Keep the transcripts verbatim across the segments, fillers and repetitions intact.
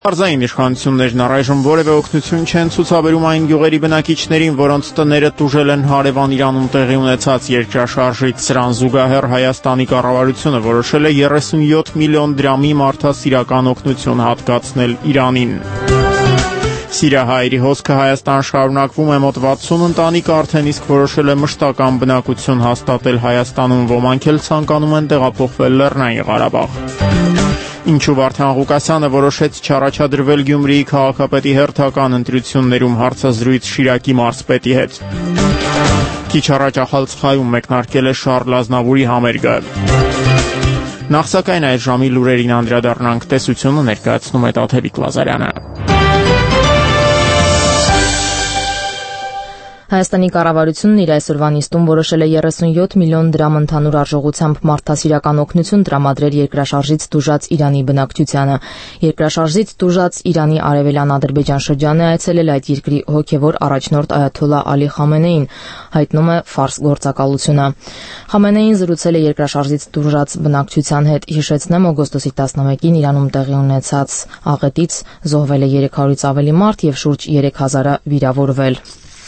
Պարզային իշխանություններն առայժմ որևէ օգնություն չեն ցուցաբերում այն գյուղերի բնակիչներին, որոնց տները տուժել են հարևան Իրանում տեղի ունեցած երկրաշարժից։ Սրան զուգահեռ Հայաստանի կառավարությունը որոշել է երեսունյոթ միլիոն դրամի մարդասիրական օգնություն հատկացնել Իրանին։ Սիրիահայերի հոսքը Հայաստան շարունակվում է, մոտ վաթսուն ընտանիք արդեն իսկ որոշել է մշտական բնակություն հաստատել Հայաստանում, ոմանք էլ ցանկանում են տեղափոխվել Լեռնային Ղարաբաղ։ Ինչու Վարդան Ղուկասյանը որոշեց չառաջադրվել Գյումրիի քաղաքապետի հերթական ընտրություններում, հարցազրույց Շիրակի մարզպետի հետ։ Քիչ առաջ Ախալցխայում մեկնարկել է Շառլ Ազնավուրի համերգը։ Նախ սակայն այս ժամի լուրերին անդրադառնանք, տեսությունը ներկայացնում է Տաթևիկ Լազարյանը։ Հայաստանի կառավարությունն իր այսօրվա նիստում որոշել է երեսունյոթ միլիոն դրամ ընդհանուր արժողությամբ մարդասիրական օգնություն տրամադրել երկրաշարժից տուժած Իրանի բնակչությանը։ Երկրաշարժից տուժած Իրանի արևելյան Ադրբեջան շրջանը այցելել այդ երկրի հոգևոր առաջնորդ այաթոլլա Ալի Խամենեին, հայտնում է Ֆարս գործակալությունը։ Խամենեին զրուցել է երկրաշարժից տուժած բնակչության հետ։ Հիշեցնեմ, օգոստոսի տասնմեկին Իրանում տեղի ունեցած աղետից զոհվել է երեք հարյուրից ավելի մարդ եւ շուրջ երեք հազարը վիրավորվել։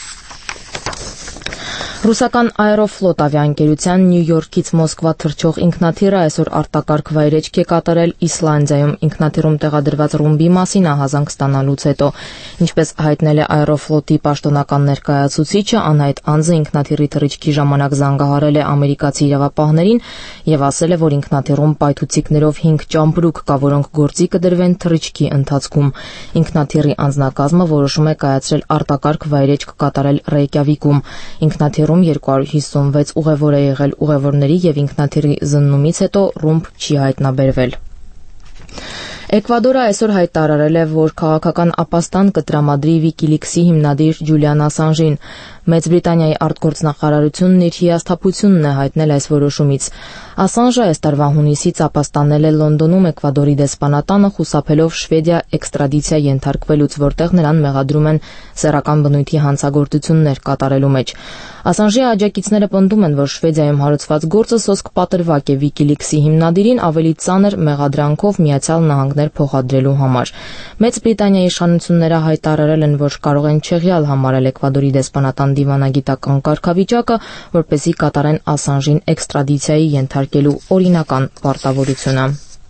Ռուսական Aeroflot ավիաընկերության Նյու Յորքից Մոսկվա թռչող ինքնաթիռը այսօր արտակարգ վայրէջք է կատարել Իսլանդիայում։ Ինքնաթիռում տեղադրված ռումբի մասին ահազանգ ստանալուց հետո, ինչպես հայտնել է Aeroflot-ի պաշտոնական ներկայացուցիչը, անհայտ անձը ինքնաթիռի թռիչքի ժամանակ զանգահարել է ամերիկացի իրավապահներին եւ ասել է, որ ինքնաթիռում պայթուցիկներով հինգ ճամպրուկ կա, որոնք գործի կդրվեն թռիչքի ընթացքում։ Ինքնաթիռի անձնակազմը որոշում է կայացրել արտակարգ վայրէջք կատարել Ռեյկյավիկում։ Ինքնաթիռում երկու հարյուր հիսունվեց ուղևոր է եղել, ուղևորների եւ ինքնաթիռի զննումից հետո ռումբ չի հայտնաբերվել։ Էկվադորը այսօր հայտարարել է, որ քաղաքական ապաստան կտրամադրի Wikileaks-ի հիմնադիր Ջուլիան Ասանժին։ Մեծ Բրիտանիայի արտգործնախարարությունն իր հիասթափությունն է հայտնել այս որոշումից։ Ասանժը այս տարվա հունիսից ապաստանել է Լոնդոնում Էկվադորի դեսպանատանը, խուսափելով Շվեդիա էքստրադիցիա ենթարկվելուց, որտեղ նրան մեղադրում են սեռական բնույթի հանցագործություններ կատարելու մեջ։ Ասանժի աջակիցները պնդում են, որ Շվեդիայում հարուցված գործը սոսկ պատրվակ է Wikileaks-ի հիմնադիրին ավելի ծանր մեղադրանքով Միացյալ Նահանգներ փոխադրելու համար։ Մեծ Բրիտանիայի իշխանությունները հայտարարել են, որ կարող են չեղյալ համարել Էկվադորի դեսպանատան դիվանագիտական կարգավիճակը, որպեսզի կատարեն Ասանժին էքստրադիցիայի ենթարկելու օրինական պարտավորությունը։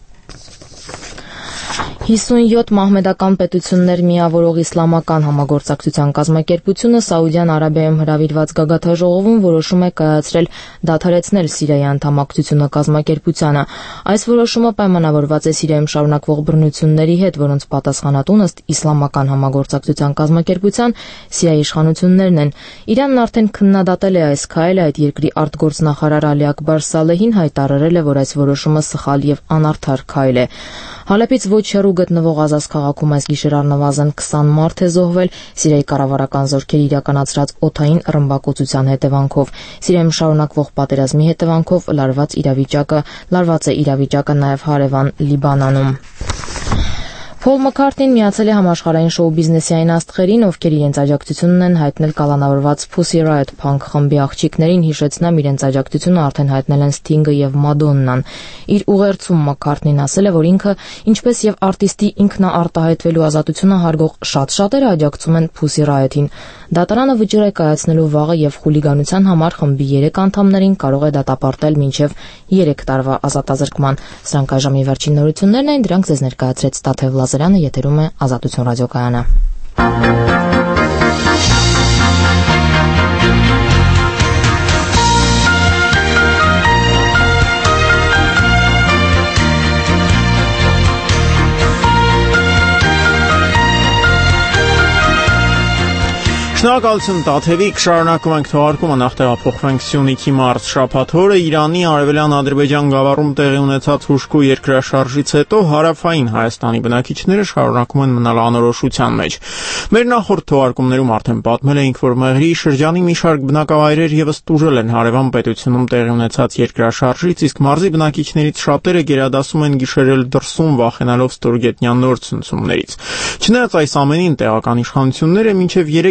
հիսունյոթ մահմեդական պետություններ միավորող իսլամական համագործակցության կազմակերպությունը Սաուդյան Արաբիայում հրավիրված գագաթնաժողովում որոշում է կայացրել դադարեցնել Սիրիայի անդամակցությունը կազմակերպությանը։ Այս որոշումը պայմանավորված է Սիրիայում շարունակվող բռնությունների հետ, որոնց պատասխանատուն ըստ իսլամական համագործակցության կազմակերպության Սիրիայի իշխանություններն են։ Իրանն արդեն քննադատել է այս քայլը, այդ երկրի արտգործնախարար Ալի Ակբար Սալեհին հայտարարել է, որ այս որոշումը սխալ եւ անարդար քայլ է։ Հալեպից ոչ հեռու գտնվող Ազազ քաղաքում այս գիշեր առնվազն քսան մարդ է զոհվել Սիրիայի կառավարական զորքերի իրականացրած օդային ռմբակոծության հետևանքով։ Սիրիայում շարունակվող պատերազմի հետևանքով լարված իրավիճակը լարված է իրավիճակը նաև հարևան Լիբանանում։ Փոլ Մաքքարթնին միացել է համաշխարհային շոու բիզնեսի այն աստղերին, ովքեր իրենց աջակցությունն են հայտնել կալանավորված Pussy Riot փանկ խմբի աղջիկներին, հիշեցնեմ, իրենց աջակցությունը արդեն հայտնել են Sting-ը եւ Madonna-ն։ Իր ուղերձում Մաքքարթնին ասել է, որ ինքը, ինչպես եւ արտիստի ինքնաարտահայտվելու ազատությունը հարգող շատ շատերը աջակցում են Pussy Riot-ին։ Դատարանը վճիռ է կայացնելու վաղը եւ խուլիգանության համար խմբի երեք անդամներին կարող է դատապարտել մինչեւ երեք տարվա ազատազրկման։ Սրանք այժմի վերջին նորություններն են, դրանք ձեզ ներկայացրեց Տաթև Լազարյանը, եթերում է Ազատություն ռադիոկայանը։ Շնորհակալություն Տաթևիկ, շարունակում ենք թողարկումը, նախ տեղափոխվենք Սյունիքի մարզ։ Շաբաթ օրը Իրանի արևելյան Ադրբեջան գավառում տեղի ունեցած հուժկու երկրաշարժից հետո հարավային Հայաստանի բնակիչները շարունակում են մնալ անորոշության մեջ։ Մեր նախորդ թողարկումներում արդեն պատմել էինք, որ Մեղրի շրջանի մի շարք բնակավայրեր եւս տուժել են հարևան պետությունում տեղի ունեցած երկրաշարժից, իսկ մարզի բնակիչներից շատերը գերադասում են գիշերել դրսում, վախենալով ստորգետնյա նոր ցնցումներից։ Չնայած այս ամենին տեղական իշխանությունները մինչև երեք հերքու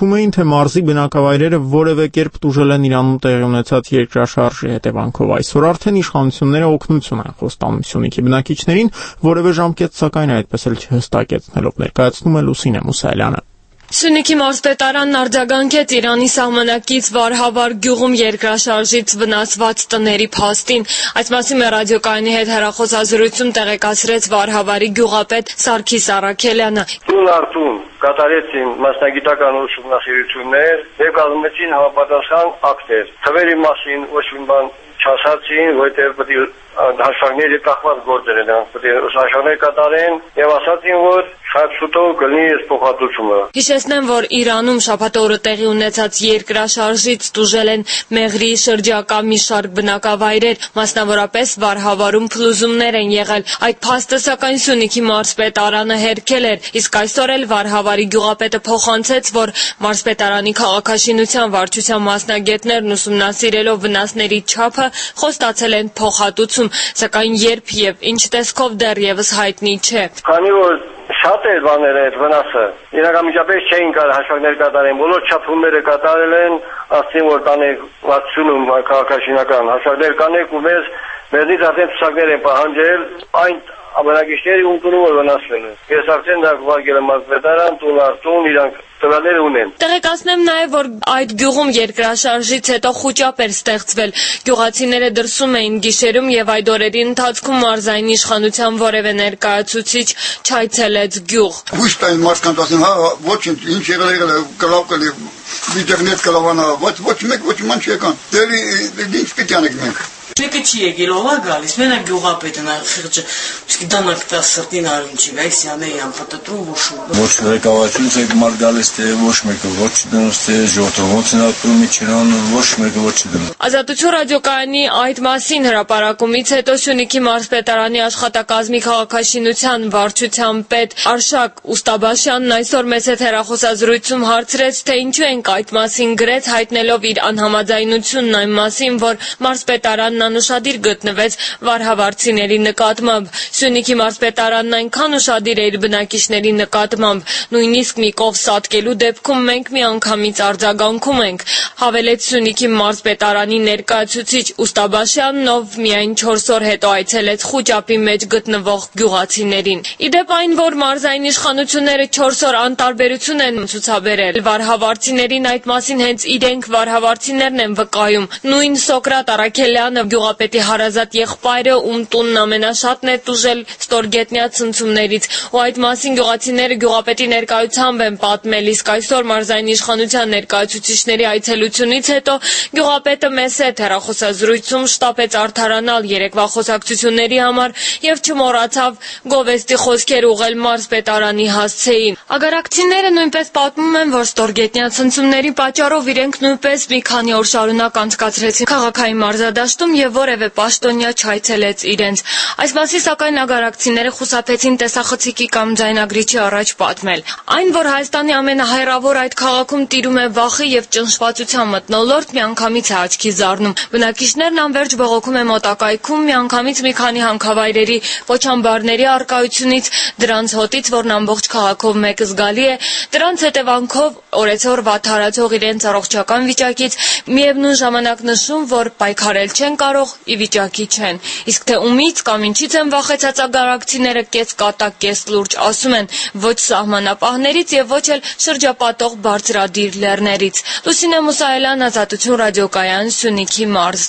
մտքում էին, թե մարզի բնակավայրերը որևէ կերպ տուժել են Իրանում տեղի ունեցած երկրաշարժի հետևանքով։ Այսօր արդեն իշխանությունները օգնություն են խոստանում Սյունիքի բնակիչներին, որևէ ժամկետ սակայն այդպես էլ չհստակեցնելով, ներկայացնում է Լուսինե Մուսայելյանը։ Սյունիքի մարզպետարանն արձագանքեց Իրանի սահմանակից Վարհավար գյուղում երկրաշարժից վնասված տների փաստին։ Այս մասին մեր ռադիոկայանի հետ հեռախոսազրույցում տեղեկացրեց Վարհավարի գյուղապետ Սարգիս Առաքելյանը։ Տուն արդուն կատարեցին մասնագիտական ուսումնասիրություններ եւ կազմեցին համապատասխան ակտեր։ Թվերի մասին ոչ մի բան չասացին, որտեղ պետք է հաշվարկների կախված գործեր են, պետք է հաշվարկներ կատարեն եւ ասացին, որ շատ շուտով կլինի այս փոխհատուցումը։ Հիշեցնեմ, որ Իրանում շաբաթը օրը տեղի ունեցած երկրաշարժից տուժել են Մեղրի շրջակա մի շարք բնակավայրեր, մասնավորապես Վարհավարում փլուզումներ են եղել։ Այդ փաստը սակայն Սյունիքի մարզպետարանը հերքել էր, իսկ այսօր էլ Վարհավարի գյուղապետը փոխանցեց, որ մարզպետարանի քաղաքաշինության վարչության մասնագետներն ուսումնասիրելով վնասների չափը խոստացել են փոխհատուցում, սակայն երբ եւ ինչ տեսքով դեռևս հայտնի չէ։ Քանի որ շատ է բաները այդ վնասը, իրականապես չէին կարող հաշվարկներ կատարեն, բոլոր չափումները կատարել են, ասին որ կանեք վարչությունում քաղաքաշինական հաշվարկներ կանեք ու մեզ մեզնից արդեն ցուցակներ են պահանջել այն բնակիչների ունկնդրում որ վնասվել են։ Ես արդեն դա ուղարկել եմ մարզպետարան, տուն արդուն իրանք տվյալներ ունեն։ Տեղեկացնեմ նաև, որ այդ գյուղում երկրաշարժից հետո խուճապ էր ստեղծվել։ Գյուղացիները դրսում էին գիշերում եւ այդ օրերի ընթացքում մարզային իշխանության որևէ ներկայացուցիչ չայցելեց գյուղ։ Ոչ տայն մարդկանց ասեն, հա, ոչինչ, ինչ եղել եղել է, կլավ կլի, վիդերնետ կլավանա, ոչ ոչ մեկ ոչ ման չեկան։ Դերի ինչ պիտի անենք մենք։ Չեկը չի եկել, ով է գալիս, մենակ գյուղապետն է խիղճը, իսկ դանակ տա սրտին արին չի, վայքսյան է անպտտրում ոշում։ Ոչ ղեկավարությունից եք մար գալիս, թե ոչ մեկը ոչ դնուց, թե ժողովրդին ապրում իջրան, ոչ մեկը ոչ դնուց։ Ազատություն ռադիոկայանի այդ մասին հրապարակումից հետո Սյունիքի մարզպետարանի աշխատակազմի քաղաքաշինության վարչության պետ Արշակ Ուստաբաշյանն այսօր մեծ հետ հեռախոսազրույցում հարցրեց, թե ինչու ենք այդ մասին գրեց, հայտնելով իր անհամաձայնությունն այն մասին, որ մարզպետարանն անուշադիր գտնվեց վարհավարցիների նկատմամբ։ Սյունիքի մարզպետարանն այնքան ուշադիր է իր բնակիչների նկատմամբ, նույնիսկ մի կով սատկելու դեպքում մենք միանգամից արձագանքում ենք, հավելեց Սյունիքի մարզպետարանի ներկայացուցիչ Ուստաբաշյանն, ով միայն չորս օր հետո այցելեց խուճապի մեջ գտնվող գյուղացիներին։ Իդեպ այն, որ մարզային իշխանությունները չորս օր անտարբերություն են ցուցաբերել վարհավարցիներին, այդ մասին հենց իրենք վարհավարցիներն են վկայում։ Նույն Սոկրատ Առաքելյանը, գյուղապետի հարազատ եղբայրը, ում տունն ամենաշատն է տուժել ստորգետնյա ցնցումներից, ու այդ մասին գյուղացիները գյուղապետի ներկայությամբ են պատմել, իսկ այսօր մարզային իշխանության ներկայացուցիչների այցելությունից հետո գյուղապետը մեզ հետ հեռախոսազրույցում շտապեց արդարանալ երեկվա խոսակցությունների համար եւ չմոռացավ գովեստի խոսքեր ուղղել մարզպետարանի հասցեին։ Ագարակցիները նույնպես պատմում են, որ ստորգետնյա ցնցումների պատճառով իրենք նույնպես մի քանի օր շարունակ անցկացրեցին քաղաքային մարզադաշտում եւ որևէ պաշտոնյա չայցելեց իրենց։ Այս մասի սակայն ագարակցիները խուսափեցին տեսախցիկի կամ ձայնագրիչի առաջ պատմել։ Այն, որ Հայաստանի ամենահայրավոր այդ քաղաքում տիրում է վախի եւ ճնշվածության մթնոլորտ, միանգամից է աչքի զարնում։ Բնակիչներն անվերջ բողոքում են մոտակայքում, միանգամից մի քանի հանքավայրերի պոչամբարների առկայությունից, դրանց հոտից, որն ամբողջ քաղաքով մեկ զգալի է, դրանց հետևանքով օրեցօր վատթարացող իրենց առողջական վիճակից, միևնույն ժամանակ նշում, որ պայքարել չեն կարող, ի վիճակի չեն։ Իսկ թե ումից կամ ինչից են վախեցած ագարակցիները, կես կատակ, կես լուրջ ասում են, ոչ սահմանապահներից եւ ոչ էլ շրջապատող բարձրադիր լեռներից։ Լուսինե Մուսայելյան, Ազատություն ռադիոկայան, Սյունիքի մարզ։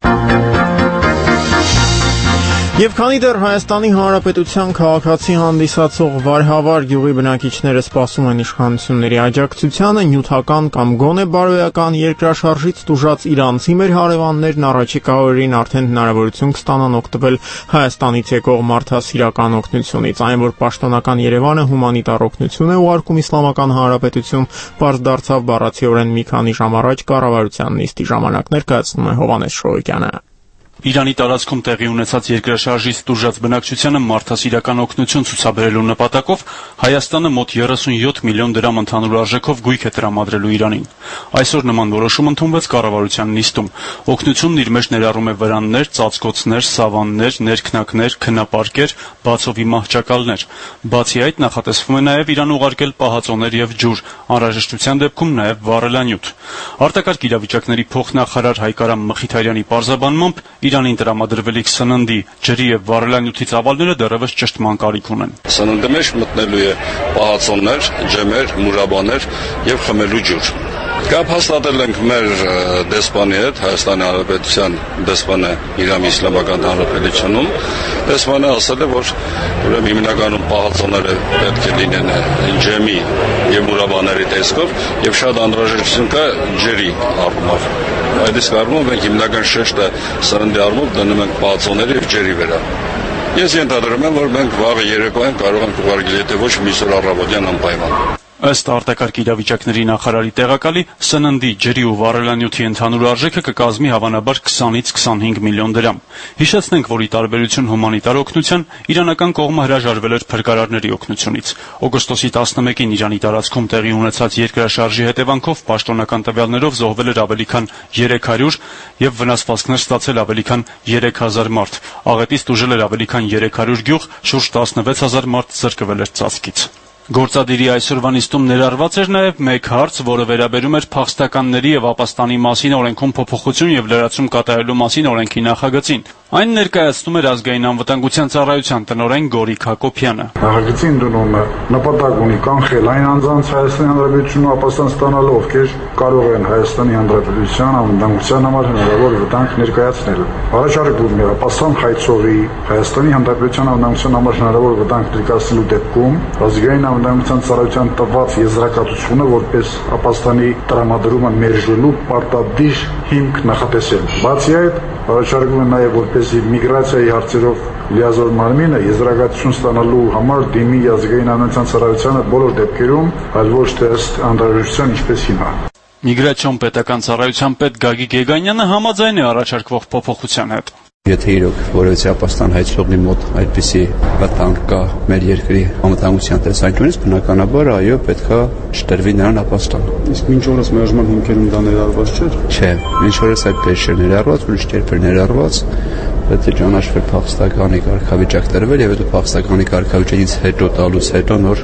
Եվ քանի դեռ Հայաստանի Հանրապետության քաղաքացի հանդիսացող Վարհավար գյուղի բնակիչները սպասում են իշխանությունների աջակցությանը, նյութական կամ գոնե բարոյական երկրաշարժից տուժած իրանցի մեր հարևաններն առաջիկա օրերին արդեն հնարավորություն կստանան օգտվել Հայաստանից եկող մարդասիրական օգնությունից, այն որ պաշտոնական Երևանը հումանիտար օգնություն է ուղարկում Իսլամական Հանրապետություն, բարձ դարձավ բառացիորեն մի քանի ժամ առաջ կառավարության նիստի ժամանակ, ներկայացնում է Հովհաննես Շոյկյանը։ Իրանի տարածքում տեղի ունեցած երկրաշարժից տուժած բնակչությանը մարդասիրական օգնություն ցուցաբերելու նպատակով Հայաստանը մոտ երեսունյոթ միլիոն դրամ ընդհանուր արժեքով գույք է տրամադրելու Իրանին։ Այսօր նման որոշում ընդունվեց կառավարության նիստում։ Օգնությունն իր մեջ ներառում է վրաններ, ծածկոցներ, սավաններ, ներքնակներ, քնապարկեր, բացովի մահճակալներ։ Բացի այդ, նախատեսվում է նաև Իրան ուղարկել պահածոներ եւ ջուր, անհրաժեշտության դեպքում նաև վառելանյութ։ Արտակարգ իրավիճակների փոխնախարար Հայկարամ Մխիթարյանի պարզաբանմամբ Իրանին տրամադրվելիք սննդի, ջրի եւ վառելանյութի ծավալները դեռևս ճշտման կարիք ունեն։ Սննդի մեջ մտնելու է պահածոներ, ջեմեր, մուրաբաներ եւ խմելու ջուր։ Կապ հաստատել ենք մեր դեսպանի հետ, Հայաստանի Հանրապետության դեսպանը Իրանի Իսլամական Հանրապետությունում։ Դեսպանը ասել է, որ ուրեմն հիմնականում պահածոները պետք է լինեն ջեմի եւ մուրաբաների տեսքով եւ շատ անհրաժեշտություն կա ջրի առումով։ Այդ իսկ առումով մենք հիմնական շեշտը սննդի առումով դնում ենք պահածոների եւ ջրի վրա։ Ես ենթադրում եմ, որ մենք վաղը երեկոյան կարող ենք ուղարկել, եթե ոչ միսօր առավոտյան անպայման։ Ըստ արտակարգ իրավիճակների նախարարի տեղակալի, սննդի, ջրի ու վառելանյութի ընդհանուր արժեքը կկազմի հավանաբար քսանից քսանհինգ միլիոն դրամ։ Հիշեցնենք, որ ի տարբերություն հումանիտար օգնության, իրանական կողմը հրաժարվել էր փրկարարների օգնությունից։ Օգոստոսի տասնմեկին Իրանի տարածքում տեղի ունեցած երկրաշարժի հետևանքով պաշտոնական տվյալներով զոհվել էր ավելի քան երեք հարյուր եւ վնասվածքներ ստացել ավելի քան երեք հազար մարդ։ Աղետից տուժել էր ավելի քան երեք հարյուր գյուղ, շուրջ տասնվեց հազար մարդ զրկվել էր ծածկից։ Գործադիրի այսօրվա նիստում ներառված էր նաև մեկ հարց, որը վերաբերում էր փախստականների եւ ապաստանի մասին օրենքում փոփոխություն եւ լրացում կատարելու մասին օրենքի նախագծին։ Այն ներկայացնում էր ազգային անվտանգության ծառայության տնօրեն Գորիկ Հակոբյանը։ Նախագծի ընդունումը նպատակ ունի կանխել այն անձանց Հայաստանի Հանրապետությունում ապաստան ստանալու, ովքեր կարող են Հայաստանի Հանրապետության անվտանգության համար հնարավոր վտանգ ներկայացնել։ Առաջարկվում է ապաստան խայցողի Հայաստանի Հանրապետության անվտանգության համար հնարավոր վտանգ ներկայացնելու դեպքում ազգային անվտանգության ծառայության տված եզրակացությունը որպես ապաստանի տրամադրումը մերժելու պարտադիր հիմք նախատեսել։ Բացի այդ, առաջարկվում է նաև որպեսզի միգրացիայի հարցերով լիազոր մարմինը եզրակացություն ստանալու համար դիմի ազգային անվտանգության ծառայությանը բոլոր դեպքերում, այլ ոչ թե ըստ անհրաժեշտության ինչպես հիմա։ Միգրացիոն պետական ծառայության պետ Գագիկ Եգանյանը համաձայն է առաջարկվող փոփոխության հետ։ Եթե իրոք որևէ ապաստան հայցողի մոտ այդպիսի վտանգ կա մեր երկրի անվտանգության տեսանկյունից, բնականաբար այո, պետքա չտրվի նրան ապաստան։ Իսկ մինչ օրս մերժման հիմքերում դա ներառված չէր։ Չէ, մինչ օրս այդպես չէր ներառված, ուրիշ կերպ էր ներառված, պետք է ճանաչվել փախստականի կարգավիճակ տրվել եւ հետո փախստականի կարգավիճակից հետո տալուց հետո նոր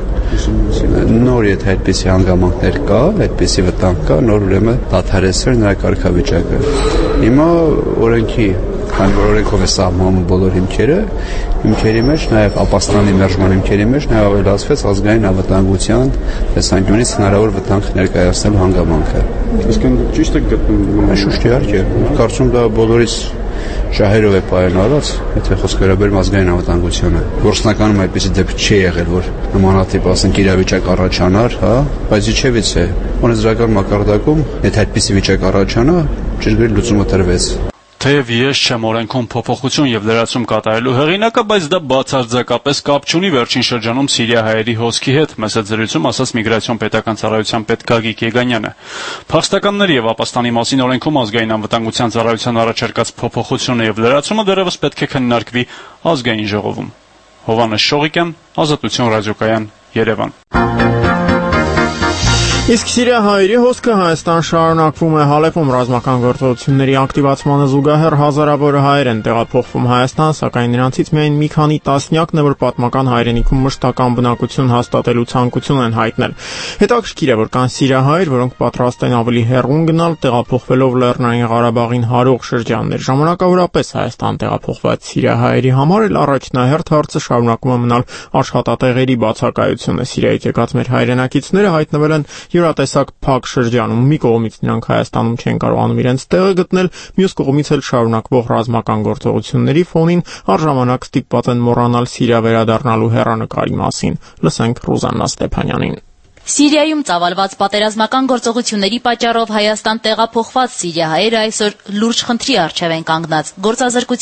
նոր եթե այդպիսի հանգամանքներ կա, այդպիսի վտանգ կա, նոր ուրեմն դադարեցնել նրա կարգավիճակը։ Հիմա օրենքի քանի որ օրենքով է սահմանում բոլոր հիմքերը, հիմքերի մեջ նաև ապաստանի մերժման հիմքերի մեջ նաև ավելացվեց ազգային անվտանգության տեսանկյունից հնարավոր վտանգ ներկայացնելու հանգամանքը։ Իսկ դուք ճիշտ եք գտնում։ Շուշտ իհարկե, կարծում դա բոլորից շահերով է պայմանավորված, եթե խոսքը վերաբերում ազգային անվտանգությանը։ Գործնականում այդպիսի դեպք չի եղել, որ նմանատիպ ասենք իրավիճակ առաջանար, հա, բայց իջևից է։ Օրենսդրական մակարդակում, եթե այդպիսի վիճակ առաջանա, ճշգրիտ լուծումը տրվեց։ Թեև ես չեմ օրենքում փոփոխություն եւ լրացում կատարելու հեղինակը, բայց դա բացարձակապես կապ չունի վերջին շրջանում սիրիահայերի հոսքի հետ, մեծ զրույցում ասաց միգրացիոն պետական ծառայության պետ Գագիկ Եգանյանը։ Փախստականների եւ ապաստանի մասին օրենքում ազգային անվտանգության ծառայության առաջարկած փոփոխությունը եւ լրացումը դեռևս պետք է քննարկվի ազգային ժողովում։ Հովհաննես Շողիկյան, Ազատություն ռադիոկայան, Երևան։ Իսկ սիրիահայերի հոսքը Հայաստան շարունակվում է Հալեպում ռազմական գործողությունների ակտիվացմանը զուգահեռ հազարավոր հայեր են տեղափոխվում Հայաստան, սակայն նրանցից միայն մի քանի տասնյակն է, որ պատմական հայրենիքում մշտական բնակություն հաստատելու ցանկություն են հայտնել։ Հետաքրքիր է, որ կան սիրիահայեր, որոնք պատրաստ են ավելի հեռուն գնալ, տեղափոխվելով Լեռնային Ղարաբաղին հարող շրջաններ։ Ժամանակավորապես Հայաստան տեղափոխված սիրիահայերի համար էլ առաջնահերթ հարցը շարունակում է մնալ աշխատատեղերի բացակայությունը։ Սիրիայից եկած մեր հայրենակիցները հայտնվել են յուրատեսակ փակ շրջանում։ Մի կողմից նրանք Հայաստանում չեն կարողանում իրենց տեղը գտնել, մյուս կողմից էլ շարունակվող ռազմական գործողությունների ֆոնին առժամանակ ստիպված են մոռանալ Սիրիա վերադառնալու հեռանկարի մասին։ Լսենք Ռուզաննա Ստեփանյանին։ Սիրիայում ծավալված պատերազմական գործողությունների պատճառով Հայաստան տեղափոխված սիրիահայերը այսօր լուրջ խնդրի առջև են կանգնած՝ գործազրկության։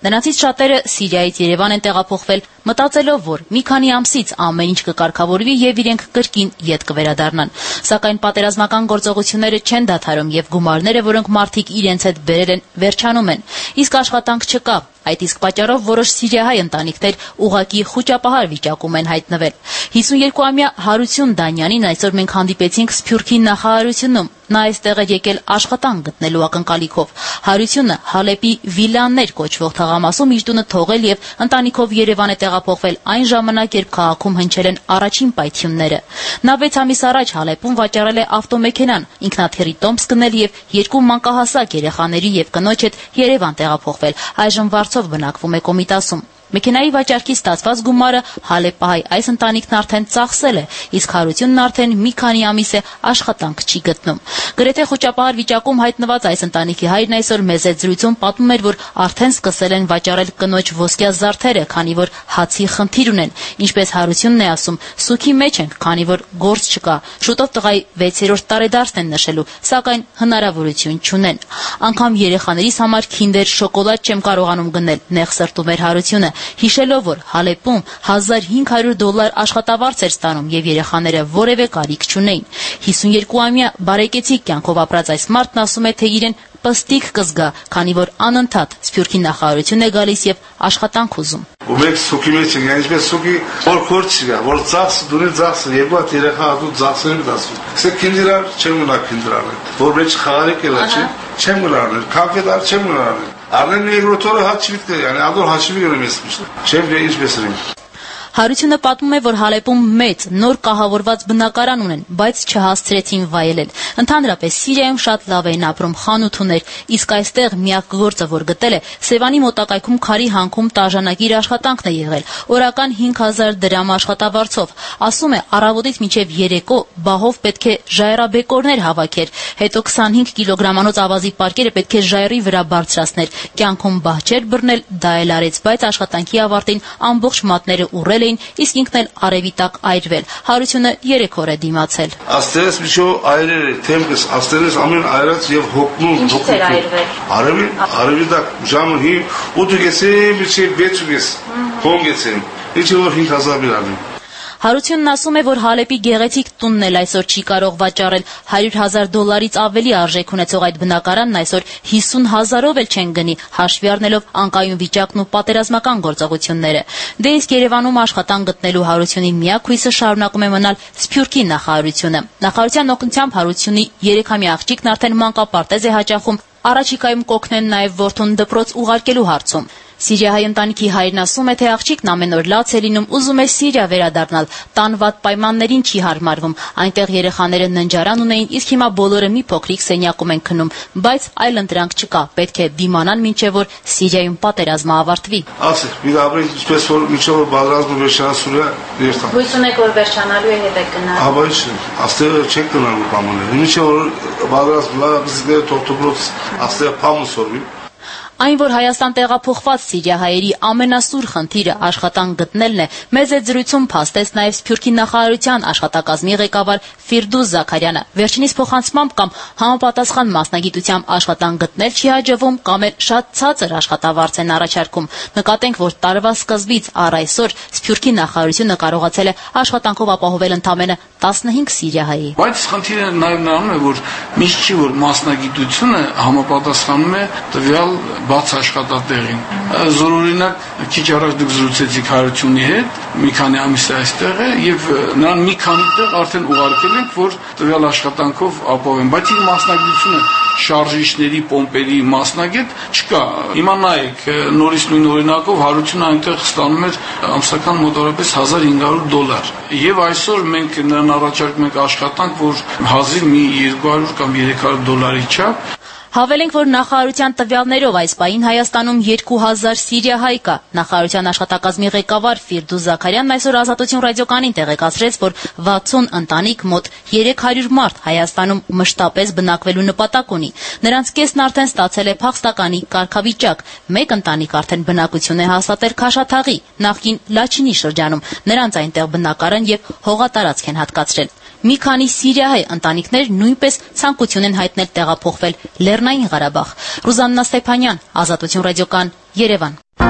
Նրանցից շատերը Սիրիայից Երևան են տեղափոխվել, մտածելով, որ մի քանի ամսից ամեն ինչ կկարգավորվի եւ իրենք կրկին ետ կվերադառնան։ Սակայն պատերազմական գործողությունները չեն դադարում եւ գումարները, որոնք մարդիկ իրենց հետ բերել են, վերջանում են։ Իսկ աշխատանք չկա։ Այդ իսկ պատճառով որոշ սիրիահայ ընտանիքներ ուղղակի խուճապահար վիճակում են հայտնվել։ հիսունյոթամյա Հարություն Դանյանին այսօր մենք հանդիպեցինք Սփյուռքի նախարարությունում։ Նա այստեղ է եկել աշխատանք գտնելու ակնկալիքով։ Հարությունը Հալեպի Վիլաններ կոչվող թաղամասում իր տունը թողել եւ ընտանիքով Երևան է տեղափոխվել այն ժամանակ, երբ քաղաքում հնչել են առաջին պայթյունները։ Նա վեց ամիս առաջ Հալեպում վաճառել է ավտոմեքենան, ինքնաթիռի տոմս գնել եւ երկու մանկահասակ երեխաների եւ կնոջ հետ Երևան տեղափոխվել։ Այժմ Վարչով բնակվում է Կոմիտասում։ Մեքենայի վաճառքի ստացված գումարը Հալեպահայ այս ընտանիքն արդեն ծախսել է, իսկ Հարությունն արդեն մի քանի ամիս է աշխատանք չի գտնում։ Գրեթե խոճապահար վիճակում հայտնված այս ընտանիքի հայրն այսօր մեզ հետ զրույցում պատմում էր, որ արդեն սկսել են վաճառել կնոջ ոսկյա զարդերը, քանի որ հացի խնդիր ունեն։ Ինչպես Հարությունն է ասում, սուքի մեջ ենք, քանի որ գործ չկա։ Շուտով տղայի վեցերորդ տարեդարձն են նշելու, սակայն հնարավորություն չունեն։ Անգամ երեխաներիս համար քինդեր շոկոլադ չեմ կարողանում գնել, նեղ սրտում էր Հարությունը, հիշելով, որ Հալեպում հազար հինգ հարյուր դոլար աշխատավարձ էր ստանում եւ երեխաները որևէ կարիք չունեին։ հիսունյոթամյա բարեկեցիկ կյանքով ապրած այս մարդն ասում է, թե իրեն պստիկ կզգա, քանի որ անընդհատ Սփյուռքի նախարարություն է գալիս եւ աշխատանք ուզում։ Ու մենք սուքի մեջ ենք, այսպես սուքի որ քորց չկա, որ ծախս դուրի ծախս երկու հատ երեխա դու ծախսեր դասում։ Սա քինդիրար չեմ ունա քինդիրալ։ Որ մեջ խարի կելա չի, չեմ ունարել, կապետար չեմ ունարել։ Արնեն երկրորդը հաճվիտ կա, yani ադոր հաճվի գնում ես միշտ։ Չեմ ինչպես են։ Հարությունը պատմում է, որ Հալեպում մեծ, նոր կահավորված բնակարան ունեն, բայց չհասցրեցին վայելել։ Ընդհանրապես Սիրիայում շատ լավ էին ապրում, խանութ ուներ, իսկ այստեղ միակ գործը, որ գտել է, Սևանի մոտակայքում քարի հանքում տաժանակիր աշխատանքն է եղել, օրական հինգ հազար դրամ աշխատավարձով։ Ասում է, առավոտից մինչև երեկո բահով պետք է ժայռաբեկորներ հավաքեր, հետո քսանհինգ կիլոգրամանոց ավազի պարկերը պետք է ժայռի վրա բարձրացներ։ Կյանքում բահ չէր բռնել, դա էլ արեց, բայց աշխատանքի ավարտին ամբողջ մատները ուռել, իսկ ինքն էլ արևի տակ այրվել։ Հարությունը երեք օր է դիմացել։ Աստերս միջո այրեր է, թեմքս, աստերս ամեն այրած եւ հոգնում։ Ինչից էր այրվել։ Արևի, արևի տակ ժամը հին, ութ գեցեմ, միջև վեց գես։ Փոն գեցեմ։ Ինչի որ հինգ հազար բիրանին։ Հարությունն ասում է, որ Հալեպի գեղեցիկ տունն էլ այսօր չի կարող վաճառել, հարյուր հազար դոլարից ավելի արժեք ունեցող այդ բնակարանն այսօր հիսուն հազարով էլ չեն գնի, հաշվի առնելով անկայուն վիճակն ու պատերազմական գործողությունները։ Դե իսկ Երևանում աշխատանք գտնելու Հարությունի միակ հույսը շարունակում է մնալ Սփյուռքի նախարարությունը։ Նախարարության օգնությամբ Հարությունի երեքամյա աղջիկն արդեն մանկապարտեզ է հաճախում, առաջիկայում կօգնեն նաև որդուն դպրոց ուղարկելու հարցում։ Սիրիահայ ընտանիքի հայրն ասում է, թե աղջիկն ամեն օր լաց է լինում, ուզում է Սիրիա վերադառնալ, տան վատ պայմաններին չի հարմարվում, այնտեղ երեխաները ննջարան ունեին, իսկ հիմա բոլորը մի փոքրիկ սենյակում են քնում, բայց այլ ընտրանք չկա, պետք է դիմանան մինչև որ Սիրիայում պատերազմը ավարտվի։ Ասեք, մի ապրենք ինչպես որ մինչև որ պատերազմը վերջանալու է, երթան։ Հույս ունեք որ վերջանալու է հետ եք գնալ։ Ահա ինչ, աստեղ չեք գնալու բամաները, մինչև որ պատերազմը լավը թողտոբրոց աստեղ փամուսորվի։ Այն, որ Հայաստան տեղափոխված սիրիահայերի ամենասուր խնդիրը աշխատանք գտնելն է, մեզ այդ զրույցում փաստեց նաև Սփյուռքի նախարարության աշխատակազմի ղեկավար Ֆիրդուս Զաքարյանը։ Վերջինիս փոխանցմամբ կամ համապատասխան մասնագիտությամբ աշխատանք գտնել չի հաջողվում, կամ էլ շատ ցածր աշխատավարձ են առաջարկում։ Նկատենք, որ տարվա սկզբից առ այսօր Սփյուռքի նախարարությունը կարողացել է աշխատանքով ապահովել ընդամենը տասնհինգ սիրիահայի։ Բայց խնդիրը նաև նրանում է, որ միշտ չի որ մասնագիտությունը համապատասխանում է տվյալ բաց աշխատատեղին։ Զորօրինակ քիչ առաջ դուք զրուցեցիք Հարությունի հետ, մի քանի ամիս է այստեղ է եւ նրան մի քանի տեղ արդեն ուղարկել ենք, որ տվյալ աշխատանքով ապահովեն, բայց իր մասնագիտությունը շարժիչների, պոմպերի մասնագետ չկա։ Հիմա նայեք, նորից նույն օրինակով Հարությունը այնտեղ ստանում էր ամսական մոտավորապես հազար հինգ հարյուր դոլար։ Եվ այսօր մենք նրան առաջարկում ենք աշխատանք, որ հազիվ մի երկու հարյուր կամ երեք հարյուր դոլարի չափ։ Հավելենք, որ նախարարության տվյալներով այս պահին Հայաստանում երկու հազար սիրիահայ կա։ Նախարարության աշխատակազմի ղեկավար Ֆիրդուս Զաքարյանն այսօր Ազատություն ռադիոկայանին տեղեկացրեց, որ վաթսուն ընտանիք մոտ երեք հարյուր մարդ Հայաստանում մշտապես բնակվելու նպատակ ունի։ Նրանց կեսն արդեն ստացել է փախստականի կարգավիճակ։ Մեկ ընտանիք արդեն բնակություն է հաստատել Քաշաթաղի, նախկին Լաչինի շրջանում։ Նրանց այնտեղ բնակարան եւ հողատարածք են հատկացրել։ Մի քանի սիրիահայ ընտանիքներ նույնպես ցանկություն են հայտնել տեղափոխվել Լեռնային Ղարաբաղ։ Ռուզաննա Ստեփանյան, Ազատություն ռադիոկայան, Երևան։